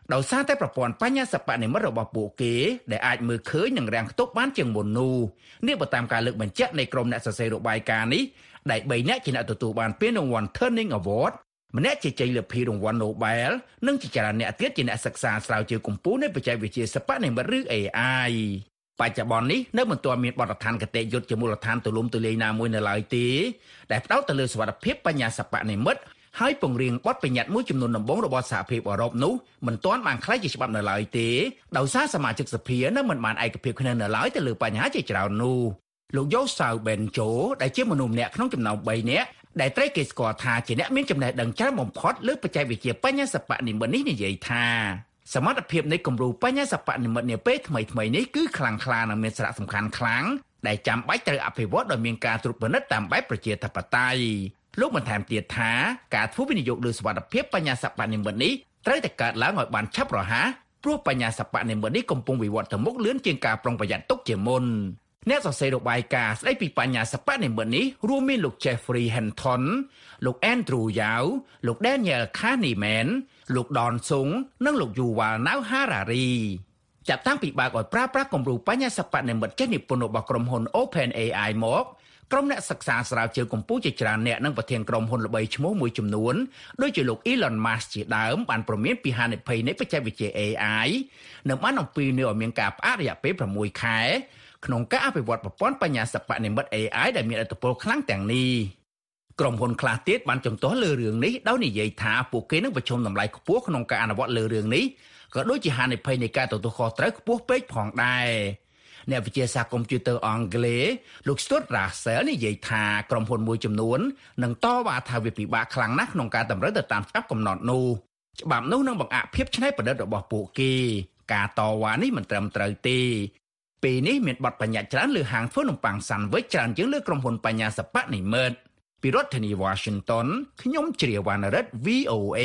ដោយសារតែប្រព័ន្ធបញ្ញាសិប្បនិម្មិតរបស់ពួកគេដែលអាចមើលឃើញនិងរាំងខ្ទប់បានជាងមុននោះនេះបើតាមការលើកបញ្ជាក់នៃក្រុមអ្នកសរសេររបាយការណ៍នេះដែល3នាក់ជាអ្នកទទួលបានពានរង្វាន់ Turning Award ម្នាក់ជាជ័យលាភីរង្វាន់ Nobel និងជាច្រើនអ្នកទៀតជាអ្នកសិក្សាស្រាវជ្រាវកម្ពុជានៃបច្ចេកវិទ្យាសិប្បនិម្មិតឬ AI បច្ចុប្បន្ននេះនៅមិនទាន់មានបទដ្ឋានគតិយុត្តជាមូលដ្ឋានទូលំទូលាយណាមួយនៅឡើយទេដែលផ្ដោតទៅលើសុវត្ថិភាពបញ្ញាសិប្បនិម្មិតហើយពង្រៀងបទបញ្ញត្តិមួយចំនួនដំបូងរបស់សហភាពអឺរ៉ុបនោះមិនទាន់បានក្លាយជាច្បាប់នៅឡើយទេដោយសារសមាជិកសភានៅមិនបានឯកភាពគ្នានៅឡើយទៅលើបញ្ហាជាច្រើននោះលោកយ៉ូសាវប៊ែនជូដែលជាមនុស្សម្នាក់ក្នុងចំណោម3នាក់ដែលត្រូវគេស្គាល់ថាជាអ្នកមានចំណេះដឹងច្រើនបំផុតលើបច្ចេកវិទ្យាបញ្ញាសិប្បនិម្មិតនេះនិយាយថាសមត្ថភាពនៃគំរូបញ្ញាសិប្បនិម្មិតនាពេលថ្មីៗនេះគឺខ្លាំងក្លានិងមានសារៈសំខាន់ខ្លាំងដែលចាំបាច់ត្រូវអភិវឌ្ឍដោយមានការត្រួតពិនិត្យតាមបែបប្រជាធិបតេយ្យលោកបន្ថែមទៀតថាការធ្វើវិនិយោគលើសុវត្ថិភាពបញ្ញាសិប្បនិម្មិតនេះត្រូវតែកើតឡើងឲ្យបានឆាប់រហ័សព្រោះបញ្ញាសិប្បនិម្មិតនេះកំពុងវិវត្តទៅមុខលឿនជាងការប្រុងប្រយ័ត្នទុកជាមុនអ្នកសរសេររបាយការណ៍ស្ដីពីបញ្ញាសិប្បនិម្មិតនេះរួមមានលោក Jeffrey Hinton លោក Andrew Yao លោក Daniel Kahneman លោក Don Sung និងលោក Yuval Noah Harari ចាប់តាំងពីបើកឲ្យប្រើប្រាស់គំរូបញ្ញាសិប្បនិម្មិតចេះនិពន្ធរបស់ក្រុមហ៊ុន OpenAI មកក្រុមអ្នកសិក្សាស្រាវជ្រាវកម្ពុជាជាច្រើនអ្នកនិងប្រធានក្រុមហ៊ុនល្បីឈ្មោះមួយចំនួនដូចជាលោក Elon Musk ជាដើមបានព្រមានពីហានិភ័យនៃបច្ចេកវិទ្យា AI និងបានអំពាវនាវឲ្យមានការផ្អាករយៈពេល6ខែក្នុងការអភិវឌ្ឍប្រព័ន្ធបញ្ញាសិប្បនិម្មិត AI ដែលមានឥទ្ធិពលខ្លាំងទាំងនេះក្រុមហ៊ុនខ្លះទៀតបានជំទាស់លើរឿងនេះដោយនិយាយថាពួកគេនឹងប្រឈមតម្លៃខ្ពស់ក្នុងការអនុវត្តលើរឿងនេះក៏ដូចជាហានិភ័យនៃការទទួលខុសត្រូវខ្ពស់ពេកផងដែរអ្នកវិទ្យាសាស្ត្រកុំព្យូទ័រអង់គ្លេសលោក Stuart Russell និយាយថាក្រុមហ៊ុនមួយចំនួននឹងតវ៉ាថាវាពិបាកខ្លាំងណាស់ក្នុងការតម្រូវទៅតាមច្បាប់កំណត់នោះច្បាប់នោះនឹងបង្អាក់ភាពច្នៃប្រឌិតរបស់ពួកគេការតវ៉ានេះមិនត្រឹមត្រូវទេពេលនេះមានបទបញ្ញត្តិច្រើនលើហាងធ្វើនំប៉័ង Sandwich ច្រើនជាងលើក្រុមហ៊ុនបញ្ញាសិប្បនិម្មិតពីរដ្ឋធានី Washington ខ្ញុំជ្រាវណ្ណរិទ្ធ VOA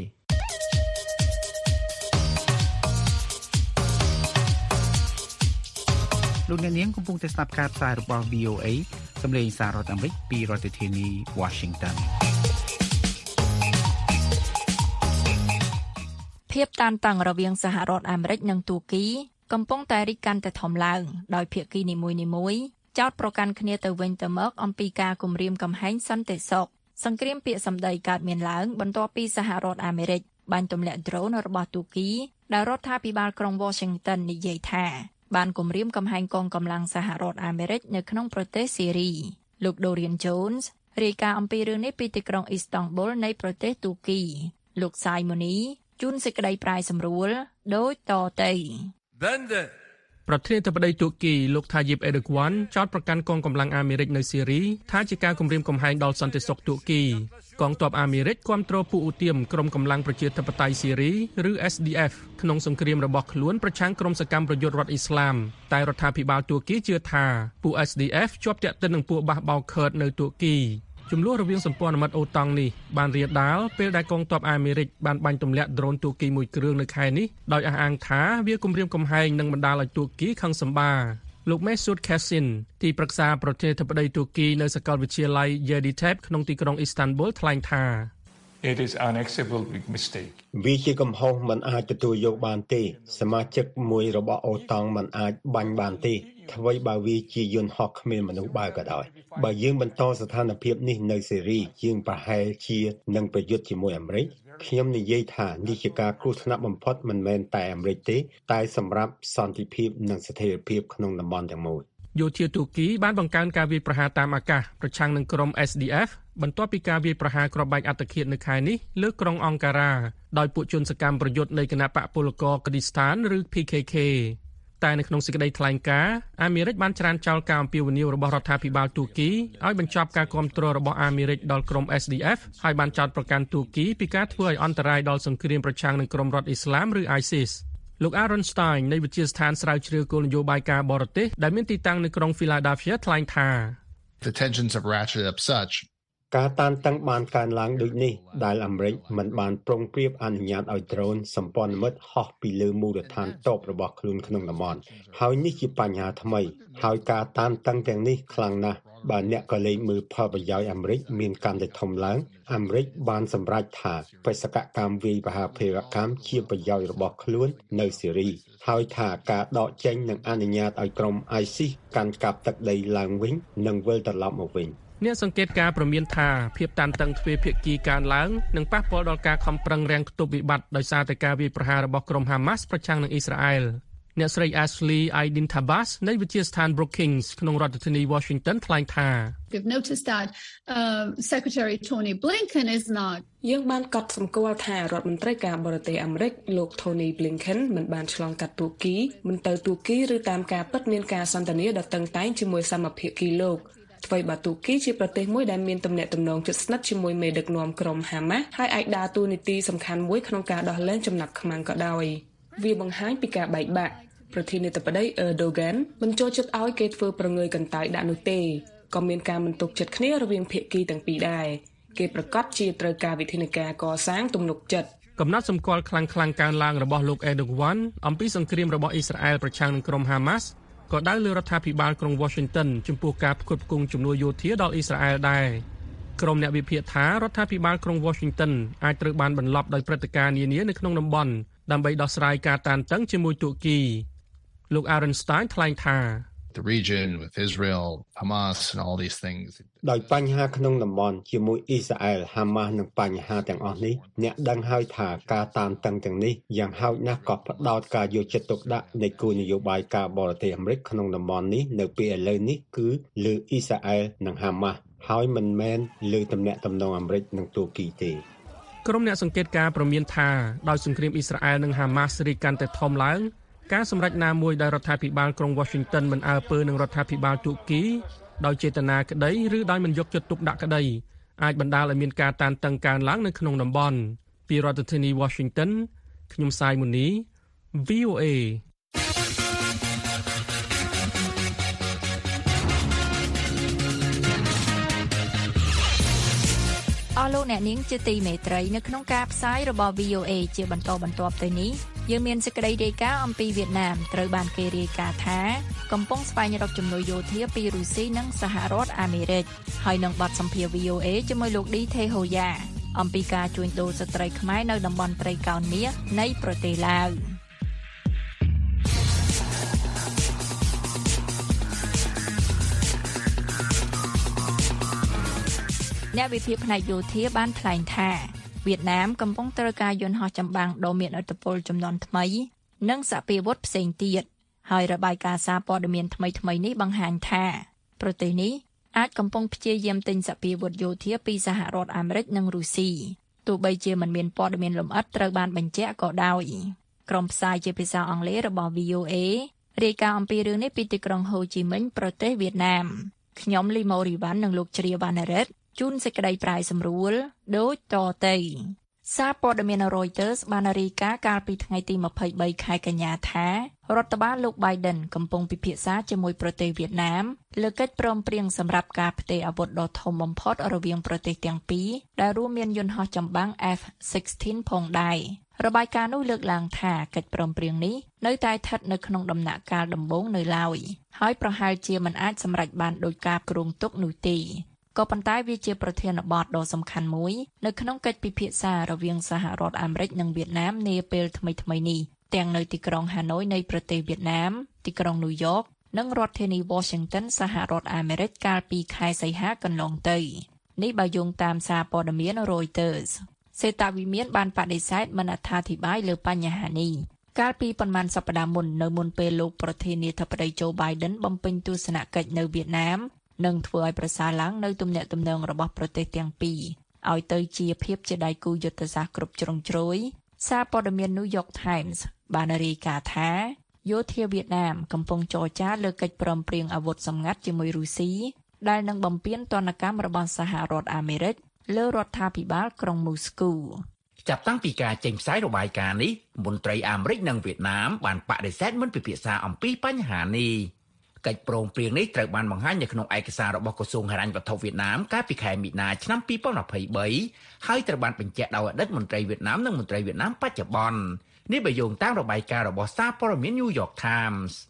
លោកអ្នកនាងកំពុងតែស្ដាប់ការផ្សាយរបស់ VOA សម្លេងសាររដ្ឋអាមេរិកពីរដ្ឋធានី Washington ភាពតានតឹងរវាងសហរដ្ឋអាមេរិកនិងទូគីកំពុងតែរីកកាន់តែធំឡើងដោយភាគីនីមួយៗចោទប្រកាន់គ្នាទៅវិញទៅមកអំពីការគំរាមកំហែងសន្តិសុខសង្គ្រាមពាក្យសម្ដីកើតមានឡើងបន្ទាប់ពីសហរដ្ឋអាមេរិកបានទម្លាក់ដ្រូនរបស់ទូគីដែលរដ្ឋាភិបាលក្រុង Washington និយាយថាបានគំរាមកំហែងកងកម្លាំងសហរដ្ឋអាមេរិកនៅក្នុងប្រទេសសេរីលោក Dorian Jones រាយការណ៍អំពីរឿងនេះពីទីក្រុង Istanbul នៃប្រទេសទូគីលោក Simoni ជួនសេចក្តីប្រាយសម្រួលដូចតទៅប្រធានាធិបតីទូគីលោក Tayyip Erdogan ចោទប្រកាន់កងកម្លាំងអាមេរិកនៅសេរីថាជាការគំរាមកំហែងដល់សន្តិសុខទូគីកងទ័ពអាមេរិកគាំទ្រពួកឧទាមក្រុមកម្លាំងប្រជាធិបតេយ្យសេរីឬ SDF ក្នុងសង្គ្រាមរបស់ខ្លួនប្រឆាំងក្រុមសកម្មប្រយុទ្ធរដ្ឋអ៊ីស្លាមតែរដ្ឋាភិបាលទូគីជឿថាពួក SDF ជាប់ទាក់ទិននឹងពួកបះបោរខឺតនៅទូគីចំនួនរវាងសម្ព័ន្ធមិត្តអូតង់នេះបានរាលដាលពេលដែលកងទ័ពអាមេរិកបានបាញ់ទម្លាក់ដ្រូនទូគីមួយគ្រឿងនៅខែនេះដោយអះអាងថាវាគំរាមកំហែងនឹងបណ្ដាលឲ្យទូគីខឹងសម្បាលោក Mesut Kesin ទីប្រឹក្សាប្រធានាធិបតីទូគីនៅសាកលវិទ្យាល័យ Yeditepe ក្នុងទីក្រុង Istanbul ថ្លែងថា It is unacceptable mistake វាជាកំហុសមិនអាចទទួលយកបានទេសមាជិកមួយរបស់អូតង់មិនអាចបាញ់បានទេអ្វីបើវាជាយន្តហោះគ្មានមនុស្សបើក៏ដោយបើយើងបន្តស្ថានភាពនេះនៅសេរីយើងប្រហែលជានឹងប្រយុទ្ធជាមួយអាមេរិកខ្ញុំនិយាយថានេះជាការគ្រោះថ្នាក់បំផុតមិនមែនតែអាមេរិកទេតែសម្រាប់សន្តិភាពនិងស្ថិរភាពក្នុងតំបន់ទាំងមូលយោធាទូគីបានបង្កើនការវាយប្រហារតាមអាកាសប្រឆាំងនឹងក្រុម SDF បន្ទាប់ពីការវាយប្រហារគ្រាប់បែកអត្តឃាតនៅខែនេះលើក្រុងអង្ការ៉ាដោយពួកជនសកម្មប្រយុទ្ធនៃគណបកពលករគូឌីស្ថានឬ PKK តែនៅក្នុងសេចក្តីថ្លែងការណ៍អាមេរិកបានច្រានចោលការអំពាវនាវរបស់រដ្ឋាភិបាលទូគីឲ្យបញ្ចប់ការគាំទ្ររបស់អាមេរិកដល់ក្រុម SDF ហើយបានចោទប្រកាន់ទូគីពីការធ្វើឲ្យអន្តរាយដល់សង្គ្រាមប្រឆាំងនឹងក្រុមរដ្ឋអ៊ីស្លាមឬ ISIS លោក Aaron Stein នៃវិទ្យាស្ថានស្រាវជ្រាវគោលនយោបាយការបរទេសដែលមានទីតាំងនៅក្រុង Philadelphia ថ្លែងថា The tensions have ratcheted up such ការតានតឹងបានកើនឡើងដូចនេះដែលអាមេរិកមិនបានប្រុងប្រៀបអនុញ្ញាតឲ្យដ្រូនសម្ព័ន្ធមិត្តហោះពីលើមូលដ្ឋានទ័ពរបស់ខ្លួនក្នុងតំបន់ហើយនេះជាបញ្ហាថ្មីហើយការតានតឹងទាំងនេះខ្លាំងណាស់បើអ្នកក៏លេងមើលផលប្រយោជន៍អាមេរិកមានកាន់តែធំឡើងអាមេរិកបានសម្រេចថាបេសកកម្មវាយប្រហារភេរវកម្មជាប្រយោជន៍របស់ខ្លួននៅសេរីហើយថាការដកចេញនឹងអនុញ្ញាតឲ្យក្រុម ISIS កាន់កាប់ទឹកដីឡើងវិញនិងវិលត្រឡប់មកវិញអ្នកសង្កេតការព្រមានថាភាពតានតឹងទ្វេភាគីកើនឡើងនឹងប៉ះពាល់ដល់ការខំប្រឹងរាំងទប់វិបត្តិដោយសារតែការវាយប្រហាររបស់ក្រុម Hamas ប្រឆាំងនឹងអ៊ីស្រាអែលអ្នកស្រី Ashley Aydin Tabas នៃវិទ្យាស្ថាន Brookings ក្នុងរដ្ឋធានី Washington ថ្លែងថា We've noticed that Secretary Tony Blinken is not យើងបានកត់សម្គាល់ថារដ្ឋមន្ត្រីការបរទេសអាមេរិកលោក Tony Blinken មិនបានឆ្លងកាត់ទូគីមិនទៅទូគីឬតាមការពិតមានការសន្ទនាដ៏តឹងតែងជាមួយសមភាគីលោកអ្វីបើទូគីជាប្រទេសមួយដែលមានទំនាក់ទំនងជិតស្និទ្ធជាមួយមេដឹកនាំក្រុម Hamas ហើយអាចដើរតួនាទីសំខាន់មួយក្នុងការដោះលែងចំណាប់ខ្មាំងក៏ដោយវាបង្ហាញពីការបែកបាក់ប្រធានាធិបតី Erdogan មិនចូលចិត្តឲ្យគេធ្វើប្រងើយកន្តើយដាក់នោះទេក៏មានការមិនទុកចិត្តគ្នារវាងភាគីទាំងពីរដែរគេប្រកាសជាត្រូវការវិធានការកសាងទំនុកចិត្តកំណត់សម្គាល់ខ្លាំងៗកើនឡើងរបស់លោក Erdogan អំពីសង្គ្រាមរបស់អ៊ីស្រាអែលប្រឆាំងនឹងក្រុម Hamas ក៏ដៅលើរដ្ឋាភិបាលក្រុង Washington ចំពោះការផ្គត់ផ្គង់ជំនួយយោធាដល់អ៊ីស្រាអែលដែរក្រុមអ្នកវិភាគថារដ្ឋាភិបាលក្រុង Washington អាចត្រូវបានបន្លប់ដោយព្រឹត្តិការណ៍នានានៅក្នុងតំបន់ដើម្បីដោះស្រាយការតានតឹងជាមួយទូគីលោក Aronstein ថ្លែងថា the region with Israel, Hamas and all these things ដោយបញ្ហាក្នុងតំបន់ជាមួយអ៊ីស្រាអែល Hamas និងបញ្ហាទាំងអស់នេះអ្នកដឹងហើយថាការតានតឹងទាំងនេះយ៉ាងហោចណាស់ក៏ផ្ដោតការយកចិត្តទុកដាក់នៃគោលនយោបាយការបរទេសអាមេរិកក្នុងតំបន់នេះនៅពេលឥឡូវនេះគឺលើអ៊ីស្រាអែលនិង Hamas ហើយមិនមែនលើទំនាក់ទំនងអាមេរិកនិងទូគីទេក្រុមអ្នកសង្កេតការព្រមានថាដោយសង្គ្រាមអ៊ីស្រាអែលនិង Hamas រីកកាន់តែធំឡើងការសម្រេចណាមួយដែលរដ្ឋាភិបាលក្រុង Washington មិនអើពើនឹងរដ្ឋាភិបាលទូគីដោយចេតនាក្តីឬដោយមិនយកចិត្តទុកដាក់ក្តីអាចបណ្ដាលឲ្យមានការតានតឹងកើនឡើងនៅក្នុងតំបន់ពីរដ្ឋធានី Washington ខ្ញុំសាយមុនី VOA អស់លោកអ្នកនាងជាទីមេត្រីនៅក្នុងការផ្សាយរបស់ VOA ជាបន្តបន្ទាប់ទៅនេះយើងមានសេចក្តីរាយការណ៍អំពីវៀតណាមត្រូវបានគេរាយការណ៍ថាកំពុងស្វែងរកជំនួយយោធាពីរុស្ស៊ីនិងសហរដ្ឋអាមេរិកហើយនឹងបទសម្ភាសន៍ VOA ជាមួយលោកឌីថេហូយ៉ាអំពីការជួញដូរស្ត្រីខ្មែរនៅតំបន់ព្រៃកោណមាសនៃប្រទេសឡាវអ្នកវិភាគផ្នែកយោធាបានថ្លែងថាវៀតណាមកំពុងត្រូវការយន្តហោះចម្បាំងដ៏មានឥទ្ធិពលចំនួនថ្មីនិងសពាវុធផ្សេងទៀតហើយរបាយការណ៍សារព័ត៌មានថ្មីៗនេះបង្ហាញថាប្រទេសនេះអាចកំពុងព្យាយាមទិញសពាវុធយោធាពីសហរដ្ឋអាមេរិកនិងរុស្ស៊ីទោះបីជាមិនមានព័ត៌មានលម្អិតត្រូវបានបញ្ជាក់ក៏ដោយក្រុមផ្សាយជាភាសាអង់គ្លេសរបស់ VOA រាយការណ៍អំពីរឿងនេះពីទីក្រុងហូជីមិញប្រទេសវៀតណាមខ្ញុំលីម៉ូរីវ៉ាន់និងលោកជ្រាវវណ្ណរិទ្ធជូនសេចក្តីប្រាយសម្រួលដូចតទៅសារព័ត៌មាន Reuters បានរាយការណ៍កាលពីថ្ងៃទី23ខែកញ្ញាថារដ្ឋបាលលោក Biden កំពុងពិភាក្សាជាមួយប្រទេសវៀតណាមលើកិច្ចព្រមព្រៀងសម្រាប់ការផ្ទេរអាវុធដ៏ធំបំផុតរវាងប្រទេសទាំងពីរដែលរួមមានយន្តហោះចម្បាំង F-16 ផងដែររបាយការណ៍នោះលើកឡើងថាកិច្ចព្រមព្រៀងនេះនៅតែស្ថិតនៅក្នុងដំណាក់កាលដំបូងនៅឡើយហើយប្រហែលជាមិនអាចសម្រេចបានដោយការគ្រោងទុកនោះទេក៏ប៉ុន្តែវាជាប្រធានបទដ៏សំខាន់មួយនៅក្នុងកិច្ចពិភាក្សារវាងសហរដ្ឋអាមេរិកនិងវៀតណាមនាពេលថ្មីៗនេះទាំងនៅទីក្រុងហាណូយនៃប្រទេសវៀតណាមទីក្រុងញូវយ៉កនិងរដ្ឋធានី Washington សហរដ្ឋអាមេរិកកាលពីខែសីហាកន្លងទៅនេះបើយោងតាមសារព័ត៌មាន Reuters សេតាវិមានបានបដិសេធមិនអត្ថាធិប្បាយលើបញ្ហានេះកាលពីប៉ុន្មានសប្តាហ៍មុននៅមុនពេលលោកប្រធានាធិបតី Joe Biden បំពេញទស្សនកិច្ចនៅវៀតណាមនឹងធ្វើឲ្យប្រសើរឡើងនៅទំនាក់ទំនងរបស់ប្រទេសទាំងពីរឲ្យទៅជាភាពជាដៃគូយុទ្ធសាស្ត្រគ្រប់ជ្រុងជ្រោយសារព័ត៌មាន New York Times បានរាយការណ៍ថាយោធាវៀតណាមកំពុងចរចាលើកិច្ចព្រមព្រៀងអាវុធសម្ងាត់ជាមួយរុស្ស៊ីដែលនឹងបំពានទណ្ឌកម្មរបស់សហរដ្ឋអាមេរិកលើរដ្ឋាភិបាលក្រុងមូស្គូចាប់តាំងពីការចេញផ្សាយរបាយការណ៍នេះមន្ត្រីអាមេរិកនិងវៀតណាមបានបដិសេធមិនពិភាក្សាអំពីបញ្ហានេះកិច្ចព្រមព្រៀងនេះត្រូវបានបង្ហាញនៅក្នុងឯកសាររបស់ក្រសួងហិរញ្ញវត្ថុវៀតណាមកាលពីខែមីនាឆ្នាំ2023ហើយត្រូវបានបញ្ជាក់ដោយអតីតមន្ត្រីវៀតណាមនិងមន្ត្រីវៀតណាមបច្ចុប្បន្ននេះបើយោងតាមរបាយការណ៍របស់សារព័ត៌មាន New York Times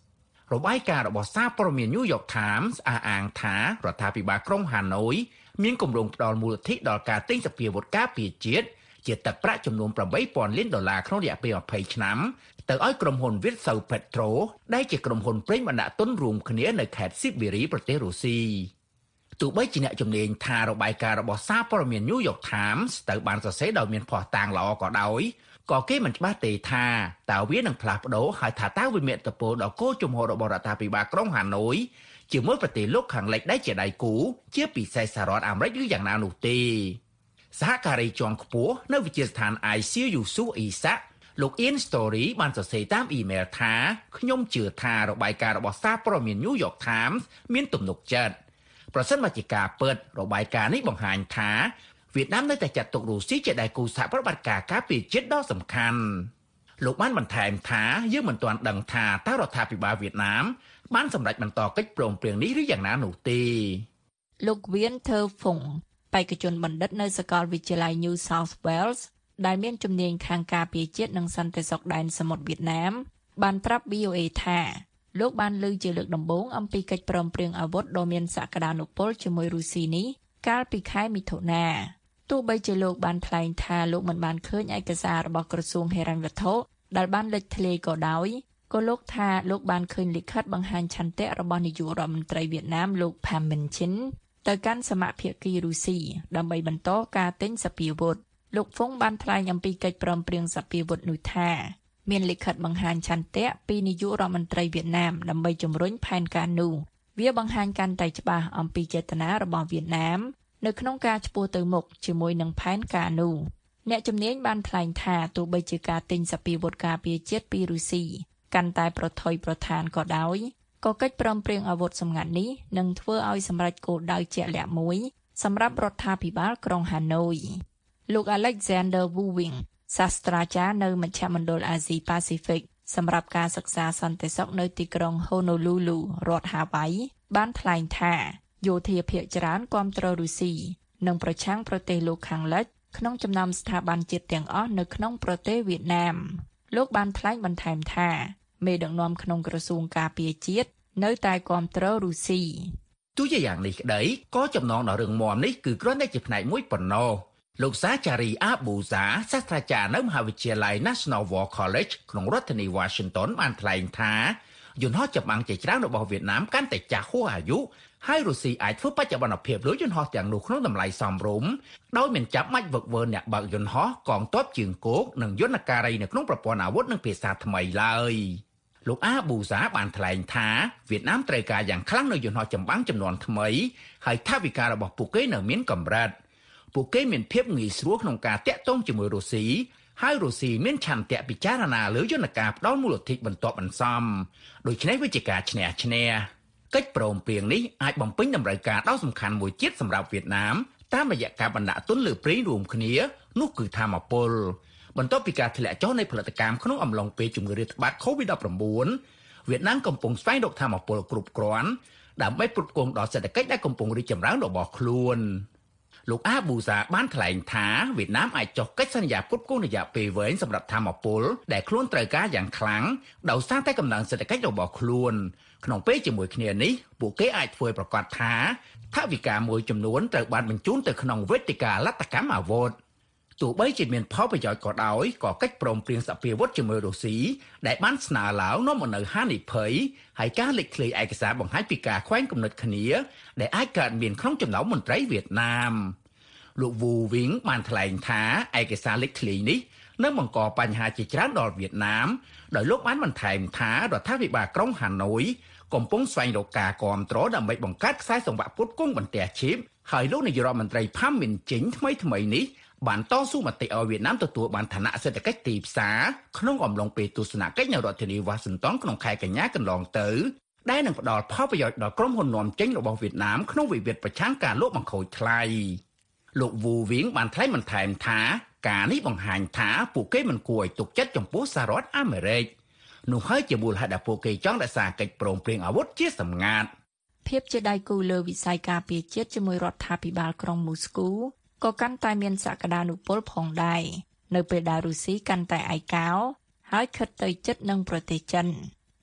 របាយការណ៍របស់សារព័ត៌មាន New York Times អះអាងថារដ្ឋាភិបាលក្រុងហាណូយមានគម្រោងផ្តល់មូលនិធិដល់ការទិញសព្វាវុធការពារជាតិជាទឹកប្រាក់ចំនួន$8,000 លានក្នុងរយៈពេល20ឆ្នាំទៅឲ្យក្រុមហ៊ុន Vitol Petro ដែលជាក្រុមហ៊ុនប្រេងបណ្ដាក់ទុនរួមគ្នានៅខេត្ត Siberia ប្រទេសរុស្ស៊ីទោះបីជាអ្នកជំនាញថារបាយការណ៍របស់សារព័ត៌មាន New York Times ត្រូវបានសរសេរដោយមានភស្តុតាងល្អក៏ដោយក៏គេមិនច្បាស់ទេថាតើវានឹងផ្លាស់ប្ដូរហើយថាតើវាមានឥទ្ធិពលដល់គោលជំហររបស់រដ្ឋាភិបាលក្រុងហាណូយជាមួយប្រទេសលោកខាងលិចដែលជាដៃគូជាពិសេសសហរដ្ឋអាមេរិកឬយ៉ាងណានោះទេសហការីជាន់ខ្ពស់នៅវិទ្យាស្ថាន ICU Isaac លោក Ian Story បានសរសេរតាមអ៊ីមែលថាខ្ញុំជឿថារបាយការណ៍របស់សារព័ត៌មាន New York Times មានទំនុកចិត្តប្រសិនបើជាការពិតរបាយការណ៍នេះបង្ហាញថាវៀតណាមនៅតែចាត់ទុករុស្ស៊ីជាដៃគូសហប្រតិបត្តិការការពារជាតិដ៏សំខាន់លោកបានបន្ថែមថាយើងមិនទាន់ដឹងថាតើរដ្ឋាភិបាលវៀតណាមបានសម្រេចបន្តកិច្ចព្រមព្រៀងនេះឬយ៉ាងណានោះទេលោក Vien Thơ Phung បេក្ខជនបណ្ឌិតនៅសាកលវិទ្យាល័យ New South Wales ដែលមានជំនាញខាងការពារជាតិនិងសន្តិសុខដែនសមុទ្រវៀតណាមបានប្រាប់ VOA ថាលោកបានលើកជាលើកដំបូងអំពីកិច្ចព្រមព្រៀងអាវុធដ៏មានសក្តានុពលជាមួយរុស្ស៊ីនេះកាលពីខែមិថុនាទោះបីជាលោកបានថ្លែងថាលោកមិនបានឃើញឯកសាររបស់ក្រសួងហិរញ្ញវត្ថុដែលបានលេចធ្លាយក៏ដោយក៏លោកថាលោកបានឃើញលិខិតបង្ហាញឆន្ទៈរបស់នាយករដ្ឋមន្ត្រីវៀតណាមលោក Pham Minh Chinh ទៅកាន់សមាភាគីរុស្ស៊ីដើម្បីបន្តការទិញសព្វាវុធលោកហ្វុងបានថ្លែងអំពីកិច្ចព្រមព្រៀងសព្វាវុធនោះថាមានលិខិតបង្ហាញឆន្ទៈពីនាយករដ្ឋមន្ត្រីវៀតណាមដើម្បីជំរុញផែនការនោះវាបង្ហាញកាន់តែច្បាស់អំពីចេតនារបស់វៀតណាមនៅក្នុងការឆ្ពោះទៅមុខជាមួយនឹងផែនការនោះអ្នកជំនាញបានថ្លែងថាទោះបីជាការទិញសព្វាវុធការពារជាតិពីរុស្ស៊ីកាន់តែប្រថុយប្រថានក៏ដោយក៏កិច្ចព្រមព្រៀងអាវុធសម្ងាត់នេះនឹងធ្វើឲ្យសម្រេចគោលដៅជាក់លាក់មួយសម្រាប់រដ្ឋាភិបាលក្រុងហាណូយលោក Alexander Wu Wing សាស្ត្រាចារ្យនៅមជ្ឈមណ្ឌលអាស៊ីប៉ាស៊ីហ្វិកសម្រាប់ការសិក្សាសន្តិសុខនៅទីក្រុង Honolulu រដ្ឋ Hawaii បានថ្លែងថាយោធាភាគច្រើនគាំទ្ររុស្ស៊ីនិងប្រឆាំងប្រទេសលោកខាងលិចក្នុងចំណោមស្ថាប័នជាតិទាំងអស់នៅក្នុងប្រទេសវៀតណាមលោកបានថ្លែងបន្ថែមថាមេដឹកនាំក្នុងក្រសួងការពារជាតិនៅតែគាំទ្ររុស្ស៊ីទោះជាយ៉ាងនេះក្តីក៏ចំណងដល់រឿងមាំនេះគឺគ្រាន់តែជាផ្នែកមួយប៉ុណ្ណោះលោកសាចារីអាប៊ូហ្សាសាស្ត្រាចារ្យនៅមហាវិទ្យាល័យ National War College ក្នុងរដ្ឋធានី Washington បានថ្លែងថាយន្តហោះចម្បាំងជាច្រើនរបស់វៀតណាមកាន់តែចាស់ហួសអាយុហើយរុស្ស៊ីអាចធ្វើបច្ចុប្បន្នភាពលុយយន្តហោះទាំងនោះក្នុងតម្លៃសមរម្យដោយមិនចាំបាច់វឹកវើអ្នកបើកយន្តហោះកងទ័ពជើងគោកនិងយន្តការីនៅក្នុងប្រព័ន្ធអាវុធនិងភាសាថ្មីឡើយលោកអាប៊ូហ្សាបានថ្លែងថាវៀតណាមត្រូវការយ៉ាងខ្លាំងនៅយន្តហោះចម្បាំងចំនួនថ្មីហើយថវិការបស់ពួកគេនៅមានកម្រិតពួកគេមានភាពងាយស្រួលក្នុងការតាក់ទងជាមួយរុស្ស៊ីហើយរុស្ស៊ីមានឆន្ទៈពិចារណាលើយន្តការផ្ដាល់មូលនិធិបន្ទាប់បន្សំដូច្នេះវាជាការឈ្នះឈ្នះកិច្ចព្រមព្រៀងនេះអាចបំពេញតម្រូវការដ៏សំខាន់មួយទៀតសម្រាប់វៀតណាមតាមរយៈការបណ្ដាក់ទុនលើប្រេងរួមគ្នានោះគឺថាមពលបន្ទាប់ពីការធ្លាក់ចុះនៃផលិតកម្មក្នុងអំឡុងពេលជំងឺរាតត្បាត COVID-19 វៀតណាមកំពុងស្វែងរកថាមពលគ្រប់គ្រាន់ដើម្បីផ្គត់ផ្គង់ដល់សេដ្ឋកិច្ចដែលកំពុងរីកចម្រើនរបស់ខ្លួនលោកអាប៊ូហ្សាបានថ្លែងថាវៀតណាមអាចចុះកិច្ចសន្យាផ្គត់ផ្គង់រយៈពេលវែងសម្រាប់ថាមពលដែលខ្លួនត្រូវការយ៉ាងខ្លាំងដោយសារតែកម្លាំងសេដ្ឋកិច្ចរបស់ខ្លួនក្នុងពេលជាមួយគ្នានេះពួកគេអាចធ្វើប្រកាសថាថវិកាមួយចំនួនត្រូវបានបញ្ជូនទៅក្នុងវេទិកាលទ្ធកម្មអាវុធទោះបីជាមានផលប្រយោជន៍ក៏ដោយក៏កិច្ចព្រមព្រៀងសព្វាវុធជាមួយរុស្ស៊ីដែលបានស្នើឡើងនាំមកនូវហានិភ័យហើយការលេចធ្លាយឯកសារបង្ហាញពីការខ្វែងគំនិតគ្នាដែលអាចកើតមានក្នុងចំណោមមន្ត្រីវៀតណាមលោក Wu Wing បានថ្លែងថាឯកសារលេចធ្លាយនេះនឹងបង្កបញ្ហាជាច្រើនដល់វៀតណាមដោយលោកបានបន្ថែមថារដ្ឋាភិបាលក្រុងហាណូយកំពុងស្វែងរកការគាំទ្រដើម្បីបង្កើតខ្សែសង្វាក់ផ្គត់ផ្គង់បន្ទះឈីបហើយលោកនាយករដ្ឋមន្ត្រី Pham Minh Chinh ថ្មីនេះបានតស៊ូមតិឲ្យវៀតណាមទទួលបានឋានៈសេដ្ឋកិច្ចទីផ្សារក្នុងអំឡុងពេលទស្សនកិច្ចនៅរដ្ឋធានី Washington ក្នុងខែកញ្ញាកន្លងទៅដែលនឹងផ្ដល់ផលប្រយោជន៍ដល់ក្រុមហ៊ុននាំចេញរបស់វៀតណាមក្នុងវិវាទប្រឆាំងការលក់បង្ខូចថ្លៃលោក Wu Wing បានថ្លែងបន្ថែមថាការនេះបង្ហាញថាពួកគេមិនគួរឲ្យទុកចិត្តចំពោះសហរដ្ឋអាមេរិកនោះហើយជាមូលហេតុដែលពួកគេចង់រក្សាកិច្ចព្រមព្រៀងអាវុធជាសម្ងាត់ភាពជាដៃគូលើវិស័យការពារជាតិជាមួយរដ្ឋាភិបាលក្រុងមូស្គូក៏កាន់តែមានសក្តានុពលផងដែរនៅពេលដែលរុស្ស៊ីកាន់តែឯកោហើយខិតទៅជិតនឹងប្រទេសចិន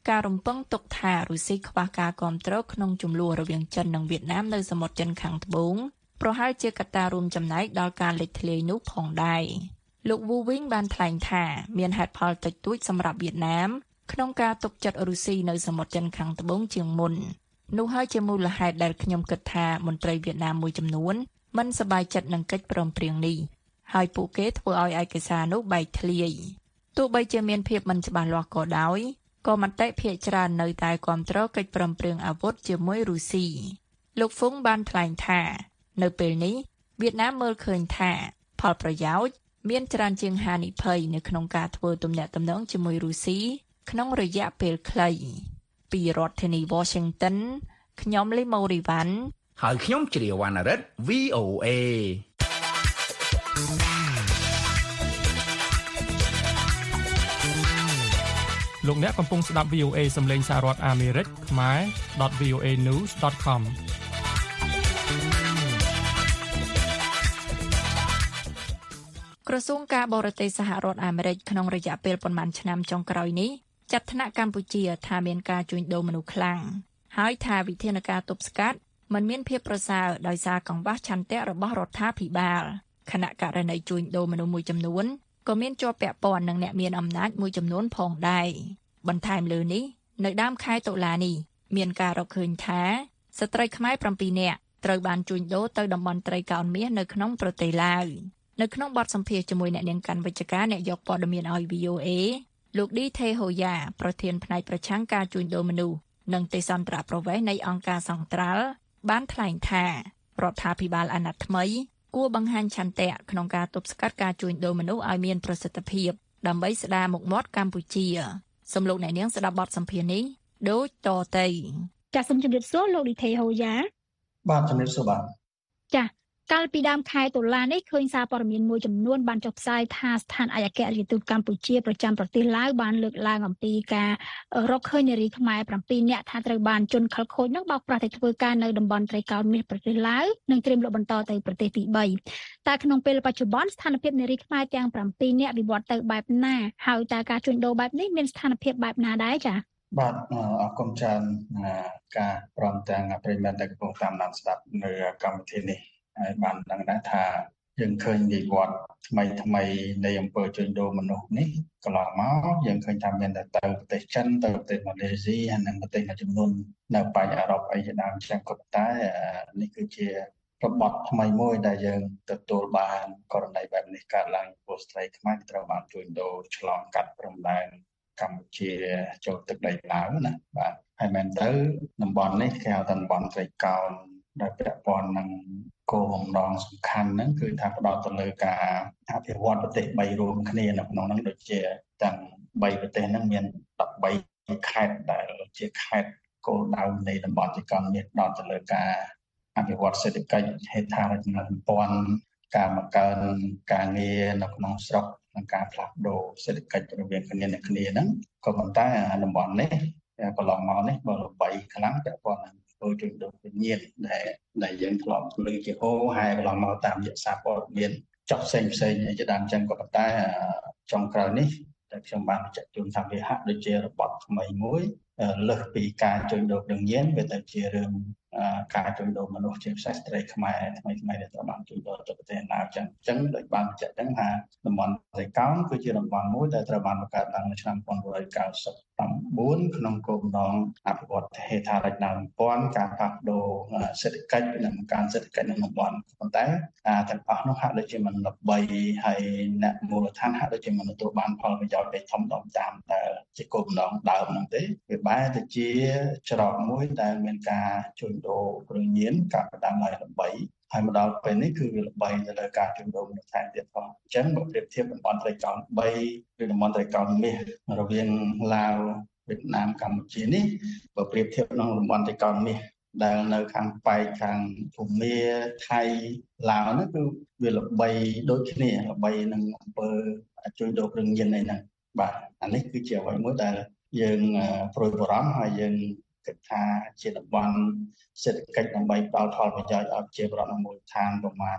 ការរំពឹងទុកថារុស្ស៊ីខ្វះការគ្រប់គ្រងក្នុងជម្លោះរវាងចិននិងវៀតណាមនៅសមុទ្រចិនខាងត្បូងប្រហែលជាកត្តារួមចំណែកដល់ការលេចធ្លាយនោះផងដែរលោក Wu Wing បានថ្លែងថាមានហេតុផលតិចតួចសម្រាប់វៀតណាមក្នុងការទុកចិត្តរុស្ស៊ីនៅសមុទ្រចិនខាងត្បូងជាងមុននោះហើយជាមូលហេតុដែលខ្ញុំគិតថាមន្ត្រីវៀតណាមមួយចំនួនមិនសប្បាយចិត្តនឹងកិច្ចព្រមព្រៀងនេះហើយពួកគេធ្វើឲ្យឯកសារនោះបែកធ្លាយទោះបីជាមានភាពមិនច្បាស់លាស់ក៏ដោយក៏មតិភាគច្រើននៅតែគាំទ្រកិច្ចព្រមព្រៀងអាវុធជាមួយរុស្ស៊ីលោក Fung បានថ្លែងថានៅពេលនេះវៀតណាមមើលឃើញថាផលប្រយោជន៍មានច្រើនជាងហានិភ័យនៅក្នុងការធ្វើទំនាក់ទំនងជាមួយរុស្ស៊ីក្នុងរយៈពេលខ្លីពីរដ្ឋធានី Washington ខ្ញុំលីម៉ូរីវ៉ាន់ហើយខ្ញុំជ្រាវណ្ណរិទ្ធ VOA លោកអ្នកកំពុងស្ដាប់ VOA សំឡេងសហរដ្ឋអាមេរិកខ្មែរ .voanews.com ក្រសួងការបរទេសសហរដ្ឋអាមេរិកក្នុងរយៈពេលប្រមាណឆ្នាំចុងក្រោយនេះចាត់ថ្នាក់កម្ពុជាថាមានការជួញដូរមនុស្សខ្លាំងហើយថាវិធានការទប់ស្កាត់មិនមានភាពប្រសើរដោយសារកង្វះឆន្ទៈរបស់រដ្ឋាភិបាលខណៈករណីជួញដូរមនុស្សមួយចំនួនក៏មានជាប់ពាក់ព័ន្ធនឹងអ្នកមានអំណាចមួយចំនួនផងដែរបន្ថែមលើនេះនៅដើមខែតុលានេះមានការរកឃើញថាស្ត្រីខ្មែរ7នាក់ត្រូវបានជួញដូរទៅតំបន់ត្រីកោណមាសនៅក្នុងប្រទេសឡាវនៅក្នុងបទសម្ភាសន៍ជាមួយអ្នកនាងកាន់វិជ្ជការអ្នកយកព័ត៌មានឲ្យ VOA លោកឌីថេហូយ៉ាប្រធានផ្នែកប្រឆាំងការជួញដូរមនុស្សនិងទេសន្តរប្រវេសន៍នៃអង្គការសង្ត្រាល់បានថ្លែងថារដ្ឋាភិបាលអាណត្តិថ្មីគួរបង្ហាញឆន្ទៈក្នុងការទប់ស្កាត់ការជួញដូរមនុស្សឲ្យមានប្រសិទ្ធភាពដើម្បីស្ដារមុខមាត់កម្ពុជាសូមលោកអ្នកនាងស្ដាប់បទសម្ភាសន៍នេះដូចតទៅចាសសូមជម្រាបសួរលោកឌីថេហូយ៉ាបាទជម្រាបសួរបាទចាសកាលពីដើមខែតុលានេះឃើញសារព័ត៌មានមួយចំនួនបានចុះផ្សាយថាស្ថានឯកអគ្គរដ្ឋទូតកម្ពុជាប្រចាំប្រទេសឡាវបានលើកឡើងអំពីការរកឃើញនារីខ្មែរ7នាក់ថាត្រូវបានជនខិលខូចនឹងបោកប្រាស់ទៅធ្វើការនៅតំបន់ត្រីកោណមាសប្រទេសឡាវនិងត្រៀមលក់បន្តទៅប្រទេសទី3តែក្នុងពេលបច្ចុប្បន្នស្ថានភាពនារីខ្មែរទាំង7នាក់វិវត្តទៅបែបណាហើយតើការជួញដូរបែបនេះមានស្ថានភាពបែបណាដែរចា៎បាទអរគុណច្រើនការព្រមទាំងប្រិយមិត្តដែលកំពុងតាមដានស្ដាប់នៅកម្មវិធីនេះហើយបានដឹងដែរថាយើងឃើញវិវត្តថ្មីនៃអំពើជួញដូរមនុស្សនេះកន្លងមកយើងឃើញថាមានតែទៅប្រទេសចិនទៅប្រទេសម៉ាឡេស៊ីហើយនិងប្រទេសមួយចំនួននៅប៉ែកអឺរ៉ុបអីជាដើមចឹងក៏តែនេះគឺជារបបថ្មីមួយដែលយើងទទួលបានករណីបែបនេះកើតឡើងពលស្ត្រីខ្មែរត្រូវបានជួញដូរឆ្លងកាត់ព្រំដែនកម្ពុជាចូលទឹកដីឡាវណាបាទហើយមែនទៅតំបន់នេះគេហៅថាតំបន់ត្រីកោណដែលពាក់ព័ន្ធនឹងគោលបំណងសំខាន់ហ្នឹងគឺថាផ្ដោតទៅលើការអភិវឌ្ឍប្រទេស3រួមគ្នានៅក្នុងហ្នឹងដូចជាទាំង3ប្រទេសហ្នឹងមាន13ខេត្តដែលជាខេត្តគោលដៅនៃតំបន់ត្រីកោណមាសផ្ដោតទៅលើការអភិវឌ្ឍសេដ្ឋកិច្ចហេដ្ឋារចនាសម្ព័ន្ធការបង្កើនការងារនៅក្នុងស្រុកនិងការផ្លាស់ប្ដូរសេដ្ឋកិច្ចរវាងគ្នាហ្នឹងក៏ប៉ុន្តែតំបន់នេះកន្លងមកនេះបើល្បីខ្លាំងពាក់ព័ន្ធនឹងជួញដូរវិញ្ញាណដែលយើងធ្លាប់លើជាហោហើយកន្លងមកតាមរយៈសារព័ត៌មានចុះផ្សេងជាដើមចឹងក៏ប៉ុន្តែចុងក្រោយនេះតែខ្ញុំបានបញ្ជាក់ជូនថាវាហាក់ដូចជារបបថ្មីមួយលើសពីការជួញដូរវិញ្ញាណវាទៅជារឿងការជួញដូរមនុស្សជាពិសេសស្ត្រីខ្មែរថ្មីដែលត្រូវបានជួញដូរទៅប្រទេសឡាវចឹងដូចបានបញ្ជាក់ចឹងថាតំបន់ត្រីកោណគឺជាតំបន់មួយដែលត្រូវបានបង្កើតឡើងនៅឆ្នាំ1999ក្នុងគោលបំណងអភិវឌ្ឍហេដ្ឋារចនាសម្ព័ន្ធការផ្លាស់ប្ដូរសេដ្ឋកិច្ចនិងការសេដ្ឋកិច្ចនៅតំបន់ប៉ុន្តែទាំងអស់នោះហាក់ដូចជាមិនល្បីហើយអ្នកមូលដ្ឋានហាក់ដូចជាមិនទទួលបានផលប្រយោជន៍ធំដុំតាមដែលជាគោលបំណងដើមហ្នឹងទេវាបែរទៅជាច្រកមួយដែលមានការជួញដូរគ្រឿងញៀនការផ្ដាំឡើងល្បីហើយមកដល់ពេលនេះគឺវាល្បីទៅលើការជួញដូរមនុស្សថែមទៀតផងអញ្ចឹងបើប្រៀបធៀបតំបន់ត្រីកោណ3ឬតំបន់ត្រីកោណមាសរវាងឡាវវៀតណាមកម្ពុជានេះបើប្រៀបធៀបនឹងតំបន់ត្រីកោណមាសដែលនៅខាងប៉ែកខាងភូមាថៃឡាវនោះគឺវាល្បីដូចគ្នាល្បីនឹងអំពើជួញដូរគ្រឿងញៀនហ្នឹងបាទអានេះគឺជាអ្វីមួយដែលយើងព្រួយបារម្ភហើយយើងគិតថាជាតំបន់សេដ្ឋកិច្ចដើម្បីផ្ដល់ផលប្រយោជន៍ឲ្យជាប្រវត្តិមូលដ្ឋានប្រមាណ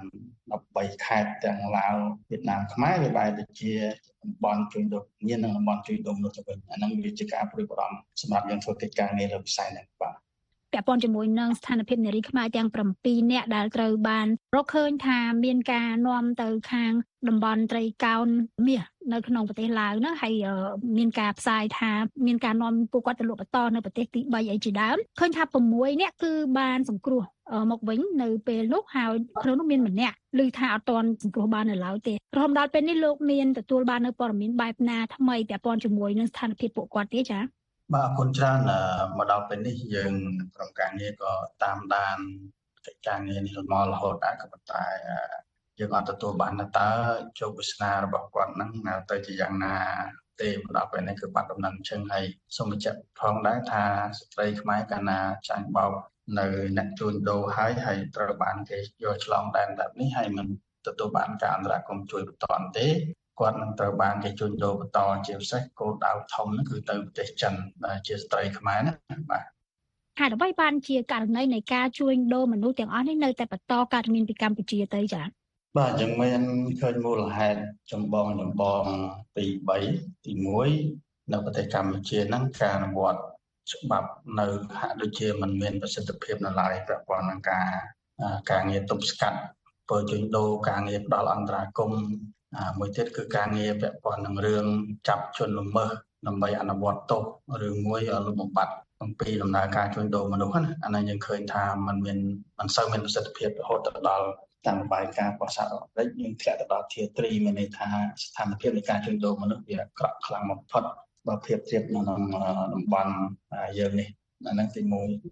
13ខេត្តទាំងឡាវវៀតណាមខ្មែរវាបែរទៅជាតំបន់ជួញដូរមាននិងតំបន់ជួញដូរនោះទៅវិញអាហ្នឹងវាជាការព្រួយបារម្ភសម្រាប់យើងធ្វើកិច្ចការងារលើវិស័យនេះបាទពាក់ព័ន្ធជាមួយនឹងស្ថានភាពនារីខ្មែរទាំង7នាក់ដែលត្រូវបានរកឃើញថាមានការនាំទៅខាងតំបន់ត្រីកោណមាសនៅក្នុងប្រទេសឡាវនោះហើយមានការផ្សាយថាមានការនាំពួកគាត់ទៅលក់បន្តនៅប្រទេសទី3អីជាដើមឃើញថា6នាក់គឺបានសង្គ្រោះមកវិញនៅពេលនោះហើយក្នុងនោះមានម្នាក់ឮថាអត់ទាន់សង្គ្រោះបាននៅឡើយទេរហូតដល់ពេលនេះលោកមានទទួលបាននៅព័ត៌មានបែបណាថ្មីពាក់ព័ន្ធជាមួយនឹងស្ថានភាពពួកគាត់ទេចា៎បាទអរគុណច្រើនមកដល់ពេលនេះយើងក្រុមការងារក៏តាមដានកិច្ចការងារនេះមករហូតដែរក៏ប៉ុន្តែយើងអត់ទទួលបានតើជោគវាសនារបស់គាត់ហ្នឹងទៅជាយ៉ាងណាទេមកដល់ពេលនេះគឺបាត់ដំណឹងអញ្ចឹងហើយសូមបញ្ជាក់ផងដែរថាស្ត្រីខ្មែរកាលណាចាញ់បោកនៅអ្នកជួញដូរហើយត្រូវបានគេយកឆ្លងដែនបែបនេះហើយមិនទទួលបានការអន្តរាគមន៍ជួយបន្តទេគាត់នឹងត្រូវបានគេជួញដូរបន្តជាពិសេសគោលដៅធំហ្នឹងគឺទៅប្រទេសចិនជាស្ត្រីខ្មែរណាបាទហេតុអ្វីបានជាករណីនៃការជួញដូរមនុស្សទាំងអស់នេះនៅតែបន្តកើតមានពីកម្ពុជាទៅចា៎បាទយើងមានឃើញមូលហេតុចម្បងពី3ទី1នៅប្រទេសកម្ពុជាហ្នឹងការអនុវត្តច្បាប់នៅហាក់ដូចជាមិនមានប្រសិទ្ធភាពនៅឡើយប្រព័ន្ធនឹងការងារទប់ស្កាត់ពលជួញដូរការងារផ្ដល់អន្តរាគមន៍មួយទៀតគឺការងារពាក់ព័ន្ធនឹងរឿងចាប់ជនល្មើសដើម្បីអនុវត្តទោសឬមួយលុបបំបាត់អំពីដំណើរការជួញដូរមនុស្សណាអានេះយើងឃើញថាมันសូវមានប្រសិទ្ធភាពរហូតដល់តាមរបាយការណ៍របស់សហរដ្ឋអាមេរិកយើងធ្លាក់ទៅដល់ Tier 3មានន័យថាស្ថានភាពនៃការជួញដូរមនុស្សវាអាក្រក់ខ្លាំងបំផុតបើប្រៀបធៀបនៅក្នុងតំបន់យើងនេះអាហ្នឹងទី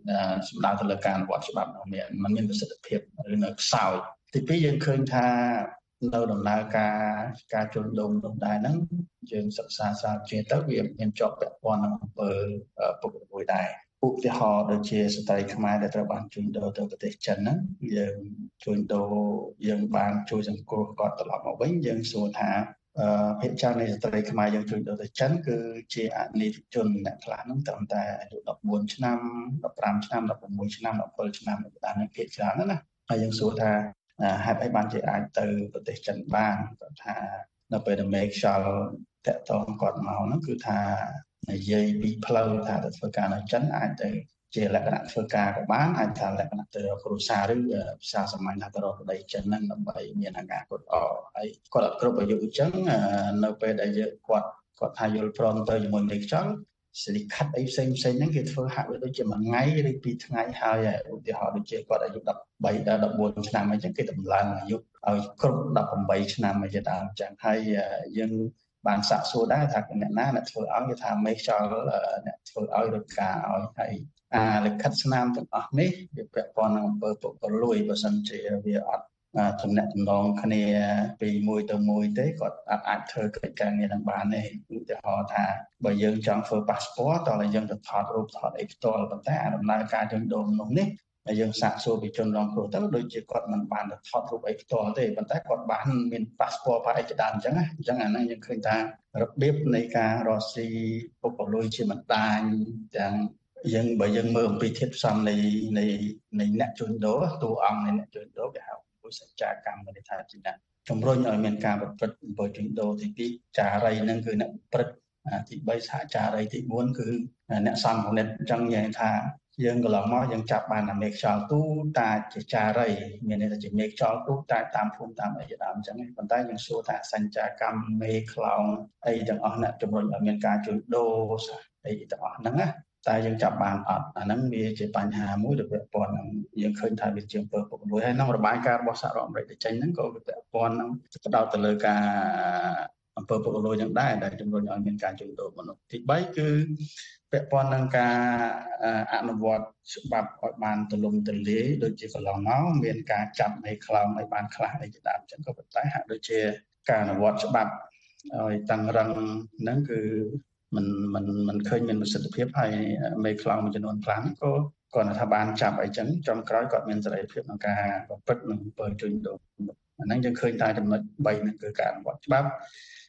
1សម្ដៅទៅលើការអនុវត្តច្បាប់នោះมันមានប្រសិទ្ធភាពឬនៅខ្សោយទី2យើងឃើញថានៅដំណើរការជួញដូរមនុស្សដែរហ្នឹងយើងសិក្សាស្រាវជ្រាវទៅវាមានជាប់ពាក់ព័ន្ធនឹងអំពើពុករលួយដែរឧទាហរណ៍ដូចជាស្ត្រីខ្មែរដែលត្រូវបានជួញដូរទៅប្រទេសចិនហ្នឹងយើងជួញដូរយើងបានជួយសង្គ្រោះគាត់ត្រឡប់មកវិញយើងសួរថាភាគច្រើននៃស្ត្រីខ្មែរយើងជួញដូរទៅចិនគឺជាអនិច្ចជនអ្នកខ្លះហ្នឹងត្រឹមតែអាយុ14ឆ្នាំ15ឆ្នាំ16ឆ្នាំ17ឆ្នាំដល់ហ្នឹងភាគច្រើនណាហើយយើងសួរថាហេតុអីបានជាអាចទៅប្រទេសចិនបានគាត់ថានៅពេលដែលមេខ្យល់តាក់ទងគាត់មកហ្នឹងគឺថានិយាយពីផ្លូវថាទៅធ្វើការនៅចិនអាចទៅជាលក្ខណៈធ្វើការក៏បានអាចថាលក្ខណៈទៅគ្រួសារឬភាសាសាមញ្ញថាទៅរកប្តីចិនហ្នឹងដើម្បីមានអនាគតល្អហើយគាត់អត់គ្រប់អាយុអញ្ចឹងនៅពេលដែលយើងគាត់ថាយល់ព្រមទៅជាមួយមេខ្យល់សិលិខិតអីផ្សេងហ្នឹងគេធ្វើហាក់ដូចជាមួយថ្ងៃឬ2ថ្ងៃហើយឧទាហរណ៍ដូចជាគាត់អាយុ13ដល់14ឆ្នាំអញ្ចឹងគេតម្លើងអាយុឲ្យគ្រប់18ឆ្នាំអីយ៉ាងអញ្ចឹងហើយយើងបានសាកសួរដែរថាអ្នកណាអ្នកធ្វើឲ្យគេថាមេខ្យល់អ្នកធ្វើឲ្យឬការឲ្យហើយលិខិតស្នាមទាំងអស់នេះវាពាក់ព័ន្ធនឹងអំពើពុករលួយបើសិនជាវាអត់ទំនាក់ទំនងគ្នាពីមួយទៅមួយទេគាត់អាចធ្វើកិច្ចការងារនឹងបានទេឧទាហរណ៍ថាបើយើងចង់ធ្វើប៉ាសពតតើយើងទៅថតរូបថតអីផ្ទាល់ប៉ុន្តែដំណើរការជួញដូរមនុស្សនេះហើយយើងសាកសួរពីជនរងគ្រោះទៅដូចជាគាត់មិនបានទៅថតរូបអីផ្ទាល់ទេប៉ុន្តែគាត់បានមានប៉ាសពតអីជាដើមអញ្ចឹងអាហ្នឹងយើងឃើញថារបៀបនៃការរកស៊ីពុករលួយជាបណ្ដាញទាំងបើយើងមើលអំពីធាតុផ្សំនៃអ្នកជួញដូរតួអង្គនៃអ្នកជួញដូរគេហៅសច្ចាកម្មន័យថាជាអ្នកជំរុញឲ្យមានការប្រព្រឹត្តអំពើជួញដូរទី2ចារីហ្នឹងគឺអ្នកប្រព្រឹត្តទី3សហចារីទី4គឺអ្នកសំគណិតអញ្ចឹងនិយាយថាយើងកន្លងមកយើងចាប់បានតែមេខ្យល់ទូតាជាចារីមានន័យថាជាមេខ្យល់ទូតែតាមភូមិតាមអីជាដើមអញ្ចឹងប៉ុន្តែយើងសួរថាសច្ចាកម្មមេខ្លោងអីទាំងអស់អ្នកជំរុញឲ្យមានការជួញដូរអីទាំងអស់ហ្នឹងណាតែយើងចាប់បានអត់អាហ្នឹងវាជាបញ្ហាមួយដែលពាក់ព័ន្ធនឹងយើងឃើញថាវាជាអំពើពុករលួយហើយក្នុងរបាយការណ៍របស់សហរដ្ឋអាមេរិកដែលចេញហ្នឹងក៏វាពាក់ព័ន្ធនឹងផ្ដោតទៅលើការអំពើពុករលួយហ្នឹងដែរដែលជំរុញឲ្យមានការជួញដូរមនុស្សទី3គឺពាក់ព័ន្ធនឹងការអនុវត្តច្បាប់ឲ្យបានទូលំទូលាយដូចជាកន្លងមកមានការចាប់នៃខ្លោងឲ្យបានខ្លះអីជាដើមអញ្ចឹងក៏ប៉ុន្តែហាក់ដូចជាការអនុវត្តច្បាប់ឲ្យតឹងរឹងហ្នឹងគឺมันឃើញមានប្រសិទ្ធភាពហើយមេខ្លោងមួយចំនួនខ្លះក៏គាត់ថាបានចាប់អីចឹងចំក្រោយគាត់មានសេរីភាពក្នុងការប្រព្រឹត្តនឹងអំពើជួញដូរអាហ្នឹងយើងឃើញតែចំណុច3ហ្នឹងគឺការអនុវត្តច្បាប់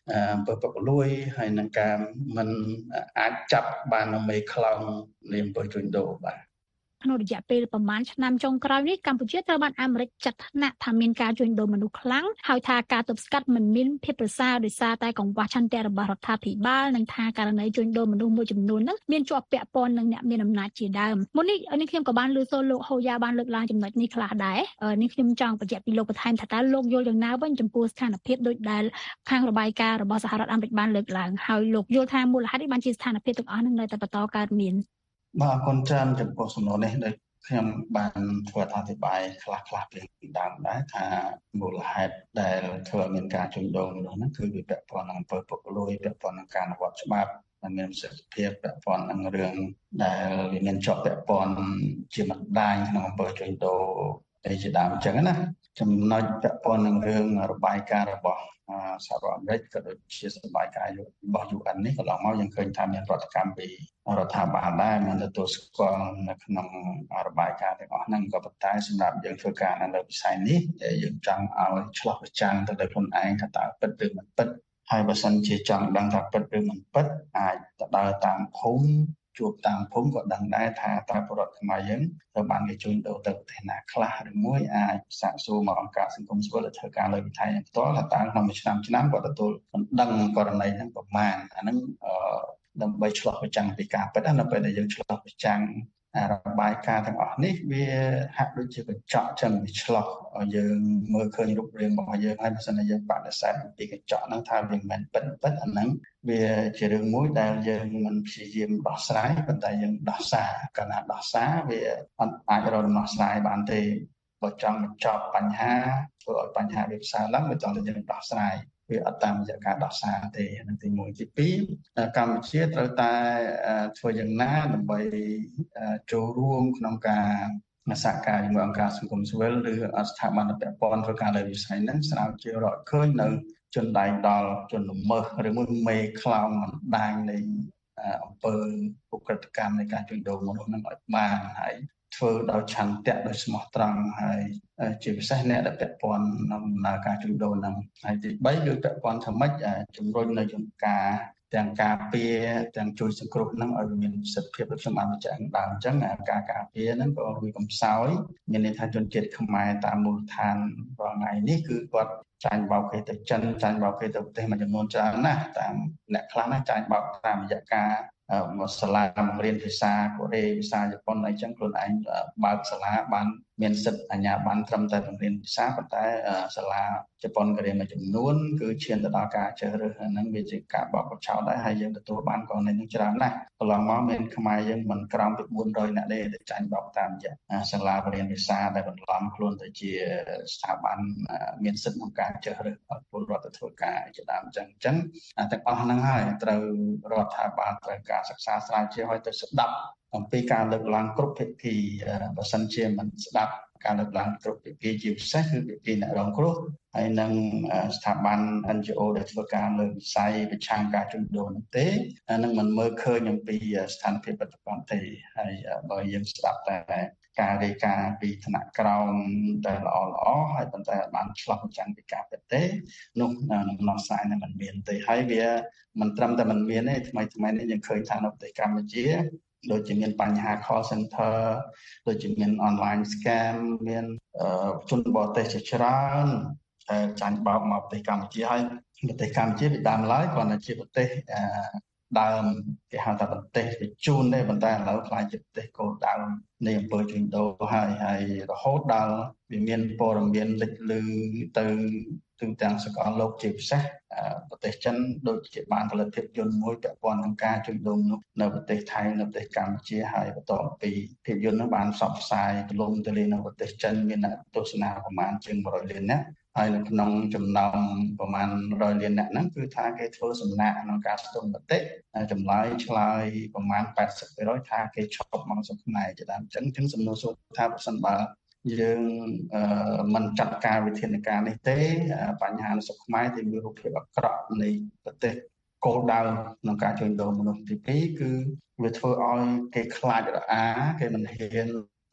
អំពើពុករលួយហើយនឹងការមិនអាចចាប់បាននៅមេខ្លោងនៃអំពើជួញដូរបាទក្នុងរយៈពេលប្រមាណឆ្នាំចុងក្រោយនេះកម្ពុជាត្រូវបានអាមេរិកចាត់ថ្នាក់ថាមានការជួញដូរមនុស្សខ្លាំងហើយថាការទប់ស្កាត់មិនមានភាពប្រសើរដោយសារតែកង្វះឆន្ទៈរបស់រដ្ឋាភិបាលនិងថាករណីជួញដូរមនុស្សមួយចំនួនហ្នឹងមានជាប់ពាក់ព័ន្ធនឹងអ្នកមានអំណាចជាដើមមុននេះខ្ញុំក៏បានលើកសូរលោកហូយ៉ាបានលើកឡើងចំណុចនេះខ្លះដែរនេះខ្ញុំចង់បញ្ជាក់ពីលោកបន្ថែមថាតើលោកយល់យ៉ាងណាវិញចំពោះស្ថានភាពដូចដែលខាងរបាយការណ៍របស់សហរដ្ឋអាមេរិកបានលើកឡើងហើយលោកយល់ថាមូលហេតុនេះបានជាស្ថានភាពទាំងអស់ហ្នឹងនៅតែបន្តកើតមានបាទអរគុណច្រើនចំពោះសំណួរនេះដោយខ្ញុំបានធ្វើអធិប្បាយខ្លះពីដើមដែរថាមូលហេតុដែលធ្វើឲ្យមានការជួញដូរមនុស្សហ្នឹងគឺវាពាក់ព័ន្ធនឹងអំពើពុករលួយពាក់ព័ន្ធនឹងការអនុវត្តច្បាប់ដែលមានប្រសិទ្ធភាពពាក់ព័ន្ធនឹងរឿងដែលវាមានជាប់ពាក់ព័ន្ធជាម្ដាយក្នុងអំពើជួញដូរអីជាដើមអញ្ចឹងណាចំណុចពាក់ព័ន្ធនឹងរឿងរបាយការណ៍របស់សហរដ្ឋអាមេរិកក៏ដូចជារបាយការណ៍របស់ UN នេះកន្លងមកយើងឃើញថាមានប្រតិកម្មពីរដ្ឋាភិបាលដែរមានទទួលស្គាល់នៅក្នុងរបាយការណ៍ទាំងអស់ហ្នឹងក៏ប៉ុន្តែសម្រាប់យើងធ្វើការនៅលើវិស័យនេះយើងចង់ឲ្យឆ្លោះប្រចាំទៅលើខ្លួនឯងថាតើពិតឬមិនពិតហើយបើសិនជាចង់ដឹងថាពិតឬមិនពិតអាចទៅដើរតាមភូមិជួបតាមភូមិក៏ដឹងដែរថាតើពលរដ្ឋខ្មែរយើងត្រូវបានគេជួញដូរទៅប្រទេសណាខ្លះឬមួយអាចសាកសួរមកអង្គការសង្គមស៊ីវិលធ្វើការលើវិថីផ្ទាល់ថាតើក្នុងមួយឆ្នាំគាត់ទទួលបណ្ដឹងករណីហ្នឹងប្រមាណអាហ្នឹងដើម្បីឆ្លោះប្រចាំពីការពិតនៅពេលដែលយើងឆ្លោះប្រចាំរបាយការណ៍ទាំងអស់នេះវាហាក់ដូចជាកញ្ចក់ចឹងវាឆ្លោះយើងមើលឃើញរូបរាងរបស់យើងហើយបើសិនជាយើងបដិសេធពីកញ្ចក់ហ្នឹងថាវាមិនមែនពិតអាហ្នឹងវាជារឿងមួយដែលយើងមិនព្យាយាមដោះស្រាយប៉ុន្តែយើងដោះសារកាលណាដោះសារវាអាចរកដំណោះស្រាយបានទេបើចង់បញ្ចប់បញ្ហាធ្វើឲ្យបញ្ហាវាផ្សើរឡើងមិនចង់តែយើងដោះស្រាយវាអត់តាមរយៈការដោះសារទេហ្នឹងទី1ទី2កម្ពុជាត្រូវតែធ្វើយ៉ាងណាដើម្បីចូលរួមក្នុងការសហការជាមួយអង្គការសង្គមស៊ីវិលឬស្ថាប័នពាក់ព័ន្ធធ្វើការលើវិស័យហ្នឹងស្រាវជ្រាវរកឃើញនៅជនដៃដល់ជនល្មើសឬមួយមេខ្លោងបណ្ដាញនៃអំពើឧក្រិដ្ឋកម្មនៃការជួញដូរមនុស្សហ្នឹងឲ្យបានហើយធ្វើដោយឆន្ទៈដោយស្មោះត្រង់ហើយជាពិសេសអ្នកដែលពាក់ព័ន្ធនឹងដំណើរការជួញដូរហ្នឹងហើយទី3គឺពាក់ព័ន្ធថាម៉េចជំរុញនៅយន្តការទាំងការពារទាំងជួយសង្គ្រោះហ្នឹងឲ្យមានប្រសិទ្ធភាពដូចខ្ញុំបានបញ្ជាក់ដើមអញ្ចឹងការការពារហ្នឹងក៏វាកំសោយមានន័យថាជនជាតិខ្មែរតាមមូលដ្ឋានរាល់ថ្ងៃនេះគឺគាត់ចាញ់បោកគេទៅចិនចាញ់បោកគេទៅប្រទេសមួយចំនួនច្រើនណាស់តាមអ្នកខ្លះណាចាញ់បោកតាមរយៈការសាលាបង្រៀនភាសាកូរ៉េភាសាជប៉ុនអីចឹងខ្លួនឯងបើកសាលាបានមានសិទ្ធិអាជ្ញាប័ណ្ណត្រឹមតែបង្រៀនភាសាប៉ុន្តែសាលាជប៉ុនកូរ៉េមួយចំនួនគឺឈានទៅដល់ការជ្រើសរើសហ្នឹងវាជាការបោកបញ្ឆោតដែរហើយយើងទទួលបានករណីនេះច្រើនណាស់កន្លងមកមានខ្មែរយើងមិនក្រោមពី400នាក់ទេដែលចាញ់បោកតាមរយៈសាលាបង្រៀនភាសាដែលបន្លំខ្លួនទៅជាស្ថាប័នមានសិទ្ធិក្នុងការជ្រើសរើសពលរដ្ឋទៅធ្វើការជាដើមអញ្ចឹងទាំងអស់ហ្នឹងហើយត្រូវរដ្ឋាភិបាលត្រូវការសិក្សាស្រាវជ្រាវឲ្យទៅស្ដាប់អំពីការលើកឡើងគ្រប់ភាគីបើសិនជាមិនស្ដាប់ការលើកឡើងគ្រប់ភាគីជាពិសេសគឺភាគីអ្នករងគ្រោះហើយនឹងស្ថាប័ន NGO ដែលធ្វើការលើវិស័យប្រឆាំងការជួញដូរនោះទេនឹងមិនមើលឃើញអំពីស្ថានភាពបច្ចុប្បន្នទេហើយបើយើងស្ដាប់តែការរាយការណ៍ពីថ្នាក់ក្រោមដែលល្អហើយប៉ុន្តែបានឆ្លុះបញ្ចាំងពីការពិតទេនោះដំណោះស្រាយនឹងមិនមានទេហើយវាមិនត្រឹមតែមិនមានទេថ្មីនេះយើងឃើញថានៅប្រទេសកម្ពុជាដូចជាមានបញ្ហា call center ដូចជាមាន online scam មានជនបរទេសជាច្រើនចាញ់បោកមកប្រទេសកម្ពុជាហើយប្រទេសកម្ពុជាពីដើមឡើយគ្រាន់តែជាប្រទេសដើមគេហៅថាប្រទេសវិជូនទេប៉ុន្តែឥឡូវខ្លាយជាប្រទេសគោលដៅនៃអំពើជួញដូរហើយរហូតដល់វាមានព័ត៌មានលេចលឺទៅទូទាំងសកលលោកជាពិសេសប្រទេសចិនដូចជាបានផលិតភាពយន្តមួយពាក់ព័ន្ធនឹងការជួញដូរមនុស្សនៅប្រទេសថៃនៅប្រទេសកម្ពុជាហើយបន្ទាប់ពីភាពយន្តនោះបានផ្សព្វផ្សាយទូលំទូលាយនៅប្រទេសចិនមានអ្នកទស្សនាប្រមាណជាង100លាននាក់ហើយនៅក្នុងចំណោមប្រមាណ100លាននាក់ហ្នឹងគឺថាគេធ្វើសំណាក់ក្នុងការស្ទង់មតិចម្លើយឆ្លើយប្រមាណ 80% ថាគេឈប់មកស្រុកខ្មែរជាដើមអញ្ចឹងសំណួរសួរថាប្រសិនបើយើងមិនចាត់ការវិធានការនេះទេបញ្ហានៅស្រុកខ្មែរthìមានរូបភាពអាក្រក់នៃប្រទេសគោលដៅក្នុងការជួញដូរមនុស្សទី2គឺវាធ្វើឲ្យគេខ្លាចរអាគេមិនហ៊ាន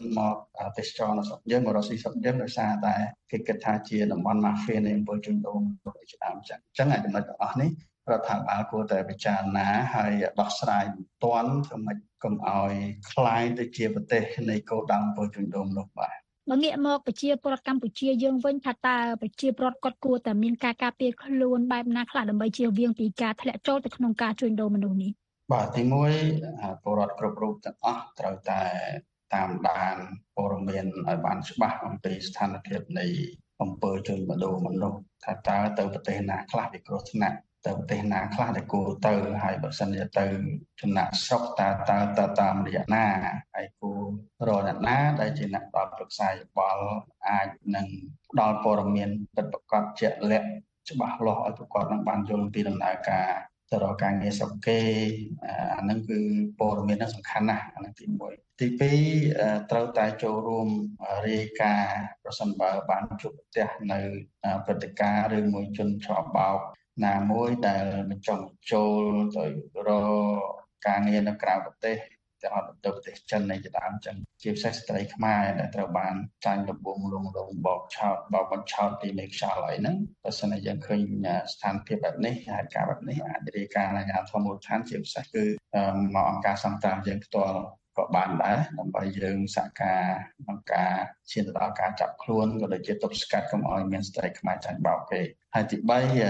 មកទេសចរនៅស្រុកយើងមករកស៊ីស្រុកយើងដោយសារតែគេគិតថាជាតំបន់ mafia នៃអំពើជួញដូរជាដើមចឹងចំណុចទាំងអស់នេះរដ្ឋាភិបាលគួរតែពិចារណាហើយដោះស្រាយបន្ទាន់ធ្វើម៉េចកុំឲ្យคล้ายទៅជាប្រទេសនៃគោលដៅអំពើជួញដូរនោះបាទបើងាកមកប្រជាពលរដ្ឋកម្ពុជាយើងវិញថាតើប្រជាពលរដ្ឋគាត់គួរតែមានការការពារខ្លួនបែបណាខ្លះដើម្បីជៀសវាងពីការធ្លាក់ចូលទៅក្នុងការជួញដូរមនុស្សនេះបាទទី1ពលរដ្ឋគ្រប់រូបទាំងអស់ត្រូវតែតាមដានព័ត៌មានឲ្យបានច្បាស់អំពីស្ថានភាពនៃអំពើជួញដូរមនុស្សថាតើទៅប្រទេសណាខ្លះវាគ្រោះថ្នាក់ទៅប្រទេសណាខ្លះដែលគួរទៅហើយបើសិនជាទៅចំណាក់ស្រុកតើតាមរយៈណាហើយគួររកអ្នកណាដែលជាអ្នកផ្ដល់ប្រឹក្សាយោបល់អាចនឹងផ្ដល់ព័ត៌មានពិតប្រាកដជាក់លាក់ច្បាស់លាស់ឲ្យប្រកបនឹងបានយល់ពីដំណើរការទៅរកការងារស្រុកគេអាហ្នឹងគឺព័ត៌មានសំខាន់ណាស់អាហ្នឹងទី1ទី2ត្រូវតែចូលរួមរាយការណ៍ប្រសិនបើបានជួបប្រទះនៅព្រឹត្តិការណ៍ឬមួយជនឆក់បោកណាមួយដែលបញ្ចុះចូលទៅរកការងារនៅក្រៅប្រទេសទាំងអត់ទៅប្រទេសចិននៃជាដើមចឹងជាពិសេសស្ត្រីខ្មែរដែលត្រូវបានចាញ់លំលងបោកបញ្ឆោតពីមេខ្យល់អីហ្នឹងបើសិនជាយើងឃើញស្ថានភាពបែបនេះហេតុការណ៍បែបនេះអាចរាយការណ៍អាជ្ញាធរមូលដ្ឋានជាពិសេសគឺមកអង្គការសង្គ្រោះយើងផ្ទាល់ក៏បានដែរដើម្បីយើងសហការក្នុងការឈានទៅដល់ការចាប់ខ្លួនក៏ដូចជាទប់ស្កាត់កុំឲ្យមានស្ត្រីខ្មែរចាញ់បោកគេហើយទី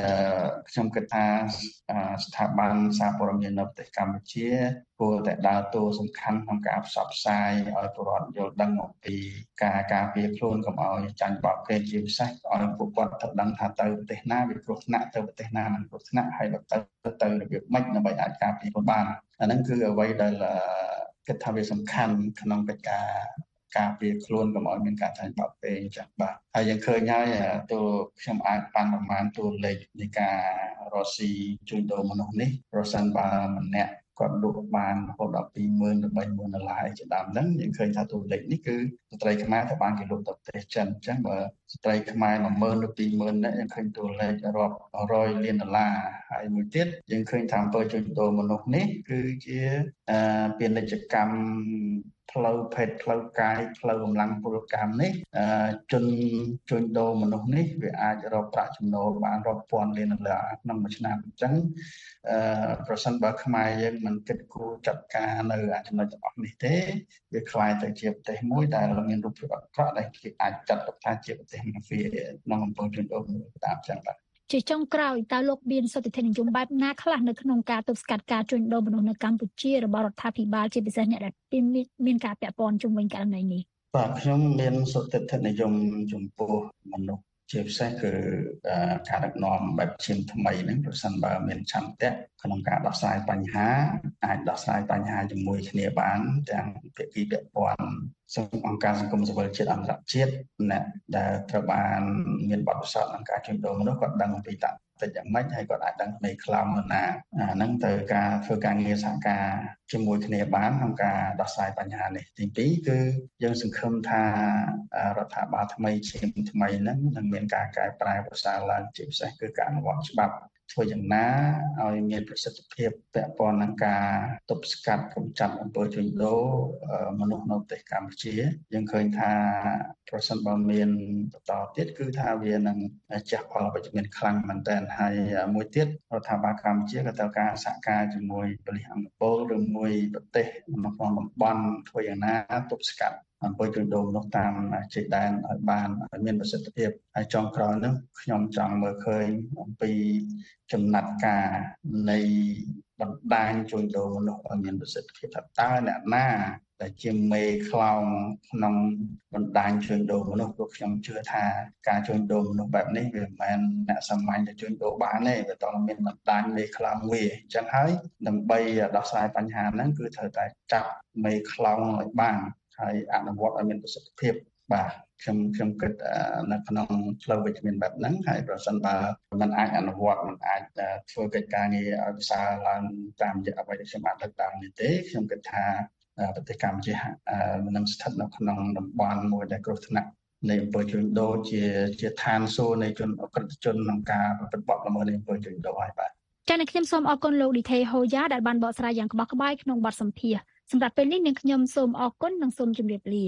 3ខ្ញុំគិតថាស្ថាប័នសារព័ត៌មាននៅប្រទេសកម្ពុជាគួរតែដើរតួសំខាន់ក្នុងការផ្សព្វផ្សាយឲ្យពលរដ្ឋយល់ដឹងអំពីការការពារខ្លួនកុំឲ្យចាញ់បោកគេជាពិសេសឲ្យពួកគាត់ទៅដឹងថាទៅប្រទេសណាវាគ្រោះថ្នាក់ទៅប្រទេសណាមិនគ្រោះថ្នាក់ហើយទៅរបៀបម៉េចដើម្បីអាចការពារខ្លួនបានអាហ្នឹងគឺអ្វីដែលគិតថាវាសំខាន់ក្នុងកិច្ចការពារខ្លួនកុំឲ្យមានការចាញ់បោកពេកអញ្ចឹងបាទហើយយើងឃើញហើយទូខ្ញុំអាចបានប្រមាណតួលេខនៃការរកស៊ីជួញដូរមនុស្សនេះប្រសិនបើម្នាក់គាត់លក់បានរហូតដល់$20,000 ទៅ$30,000ជាដើមហ្នឹងយើងឃើញថាតួលេខនេះគឺស្ត្រីខ្មែរទៅបានគេលក់ទៅប្រទេសចិនអញ្ចឹងបើស្ត្រីខ្មែរ$10,000 ទៅ$20,000នេះយើងឃើញតួលេខរាប់$100 លានហើយមួយទៀតយើងឃើញថាអំពើជួញដូរមនុស្សនេះគឺជាពាណិជ្ជកម្មផ្លូវភេទផ្លូវកាយផ្លូវកម្លាំងពលកម្មនេះជនជួញដូរមនុស្សនេះវាអាចរកប្រាក់ចំណូលបានរាប់ពាន់លាន$ក្នុងមួយឆ្នាំអញ្ចឹងប្រសិនបើខ្មែរយើងមិនគិតគូរចាត់ការនៅចំណុចទាំងអស់នេះទេវាคล้ายទៅជាប្រទេសមួយដែលមានរូបភាពអាក្រក់ដែលគេអាចចាត់ទុកថាជាប្រទេសមាហ្វៀក្នុងអំពើជួញដូរមនុស្សតាមអញ្ចឹងបាទជាចុងក្រោយតើលោកមានសតិធិនិយមបែបណាខ្លះនៅក្នុងការទប់ស្កាត់ការជួញដូរមនុស្សនៅកម្ពុជារបស់រដ្ឋាភិបាលជាពិសេសអ្នកដែលមានការពាក់ព័ន្ធជុំវិញករណីនេះបាទខ្ញុំមានសតិធិនិយមចំពោះមនុស្សជាពិសេសគឺការដឹកនាំបែបឈាមថ្មីហ្នឹងប្រសិនបើមានឆន្ទៈក្នុងការដោះស្រាយបញ្ហាអាចដោះស្រាយបញ្ហាជាមួយគ្នាបានទាំងភាគីពាក់ព័ន្ធអង្គការសង្គមស៊ីវិលជាតិអន្តរជាតិអ្នកដែលត្រូវបានមានបទពិសោធន៍ក្នុងការជួញដូរមនុស្សគាត់ដឹងពីតតិចយ៉ាងម៉េចហើយគាត់អាចដឹងពីខ្លោមណាហ្នឹងទៅការធ្វើការងារសហការជាមួយគ្នាបានក្នុងការដោះស្រាយបញ្ហានេះទី2គឺយើងសង្ឃឹមថារដ្ឋាភិបាលថ្មីឈាមថ្មីហ្នឹងនឹងមានការកែប្រែប្រសើរឡើងជាពិសេសគឺការអនុវត្តច្បាប់ធ្វើយ៉ាងណាឲ្យមានប្រសិទ្ធភាពពាក់ព័ន្ធនឹងការទប់ស្កាត់កម្ចាត់អំពើជួញដូរមនុស្សនៅប្រទេសកម្ពុជាយើងឃើញថាប្រសិនបើមានបន្តទៀតគឺថាវានឹងជះផលវិជ្ជមានខ្លាំងមែនទែនហើយមួយទៀតរដ្ឋាភិបាលកម្ពុជាក៏ត្រូវការសហការជាមួយប៉ូលីសអង្គរឬមួយប្រទេសក្នុងតំបន់ធ្វើយ៉ាងណាទប់ស្កាត់អំពើជួញដូរមនុស្សតាមជ័យដែនឲ្យបានមានប្រសិទ្ធភាពហើយចុងក្រោយនោះខ្ញុំចង់មើលឃើញអំពីចំណាត់ការនៃបណ្ដាញជួញដូរមនុស្សឲ្យមានប្រសិទ្ធភាពថាតើអ្នកណាដែលជាមេខ្លោងក្នុងបណ្ដាញជួញដូរមនុស្សព្រោះខ្ញុំជឿថាការជួញដូរមនុស្សបែបនេះវាមិនមែនអ្នកសាមញ្ញទៅជួញដូរបានទេវាต้องមានបណ្ដាញមេខ្លោងវាអញ្ចឹងហើយដើម្បីដោះស្រាយបញ្ហាហ្នឹងគឺត្រូវតែចាប់មេខ្លោងឲ្យបានហើយអនុវត្តឲ្យមានប្រសិទ្ធភាពបាទខ្ញុំគិតនៅក្នុងផ្លូវវិជ្ជមានបែបហ្នឹងហើយប្រសិនបើมันអាចអនុវត្តมันអាចធ្វើកិច្ចការងារឲ្យប្រសើរឡើងតាមរយៈអ្វីដែលខ្ញុំបានលើកឡើងនេះទេខ្ញុំគិតថាប្រទេសកម្ពុជានឹងស្ថិតនៅក្នុងតំបន់មួយដែលគ្រោះថ្នាក់នៃអំពើជួញដូរជាឋានសួគ៌នៃជនអក្រិតជនក្នុងការប្រព្រឹត្តបទល្មើសនៃអំពើជួញដូរហើយបាទចា៎ខ្ញុំសូមអរគុណលោកឌីថេហូយ៉ាដែលបានបកស្រាយយ៉ាងក្បោះក្បាយក្នុងបទសម្ភាសន៍សម្រាប់ពេលនេះនាងខ្ញុំសូមអរគុណនិងសូមជម្រាបលា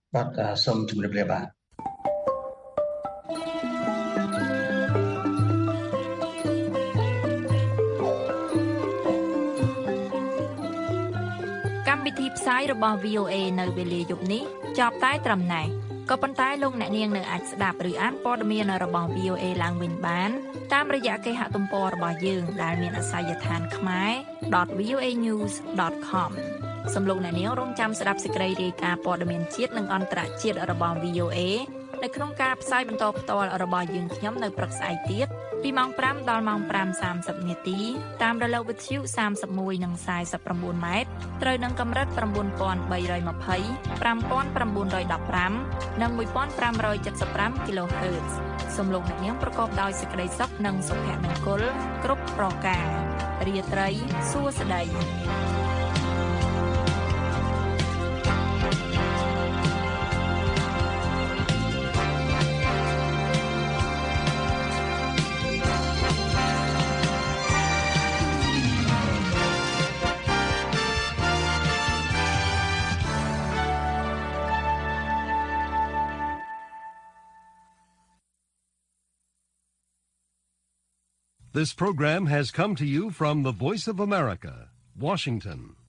បាទសូមជម្រាបលាបាទកម្មវិធីផ្សាយរបស់ VOA នៅវេលាយប់នេះចប់តែត្រឹមណេះក៏ប៉ុន្តែលោកអ្នកនាងនៅអាចស្ដាប់ឬអានព័ត៌មានរបស់ VOA ឡើងវិញបានតាមរយៈគេហទំព័ររបស់យើងដែលមានអាសយដ្ឋានkhmer.voanews.com សំឡេងអ្នកនាងរងចាំស្ដាប់សេចក្តីរាយការណ៍ព័ត៌មានជាតិនិងអន្តរជាតិរបស់ VOA នៅក្នុងការផ្សាយបន្តផ្ទាល់របស់យើងខ្ញុំនៅព្រឹកស្អែកទៀតពីម៉ោង 5 ដល់ម៉ោង 5:30 នាទីតាមរលកវិទ្យុ 31 និង 49 ម៉ែត្រត្រូវនឹងកម្រិត 9320 5915 និង 1575 kHz សំឡេងអ្នកនាងប្រកបដោយសេចក្តីសុខនិងសុភមង្គលគ្រប់ប្រការរាត្រីសួស្តី This program has come to you from the Voice of America, Washington.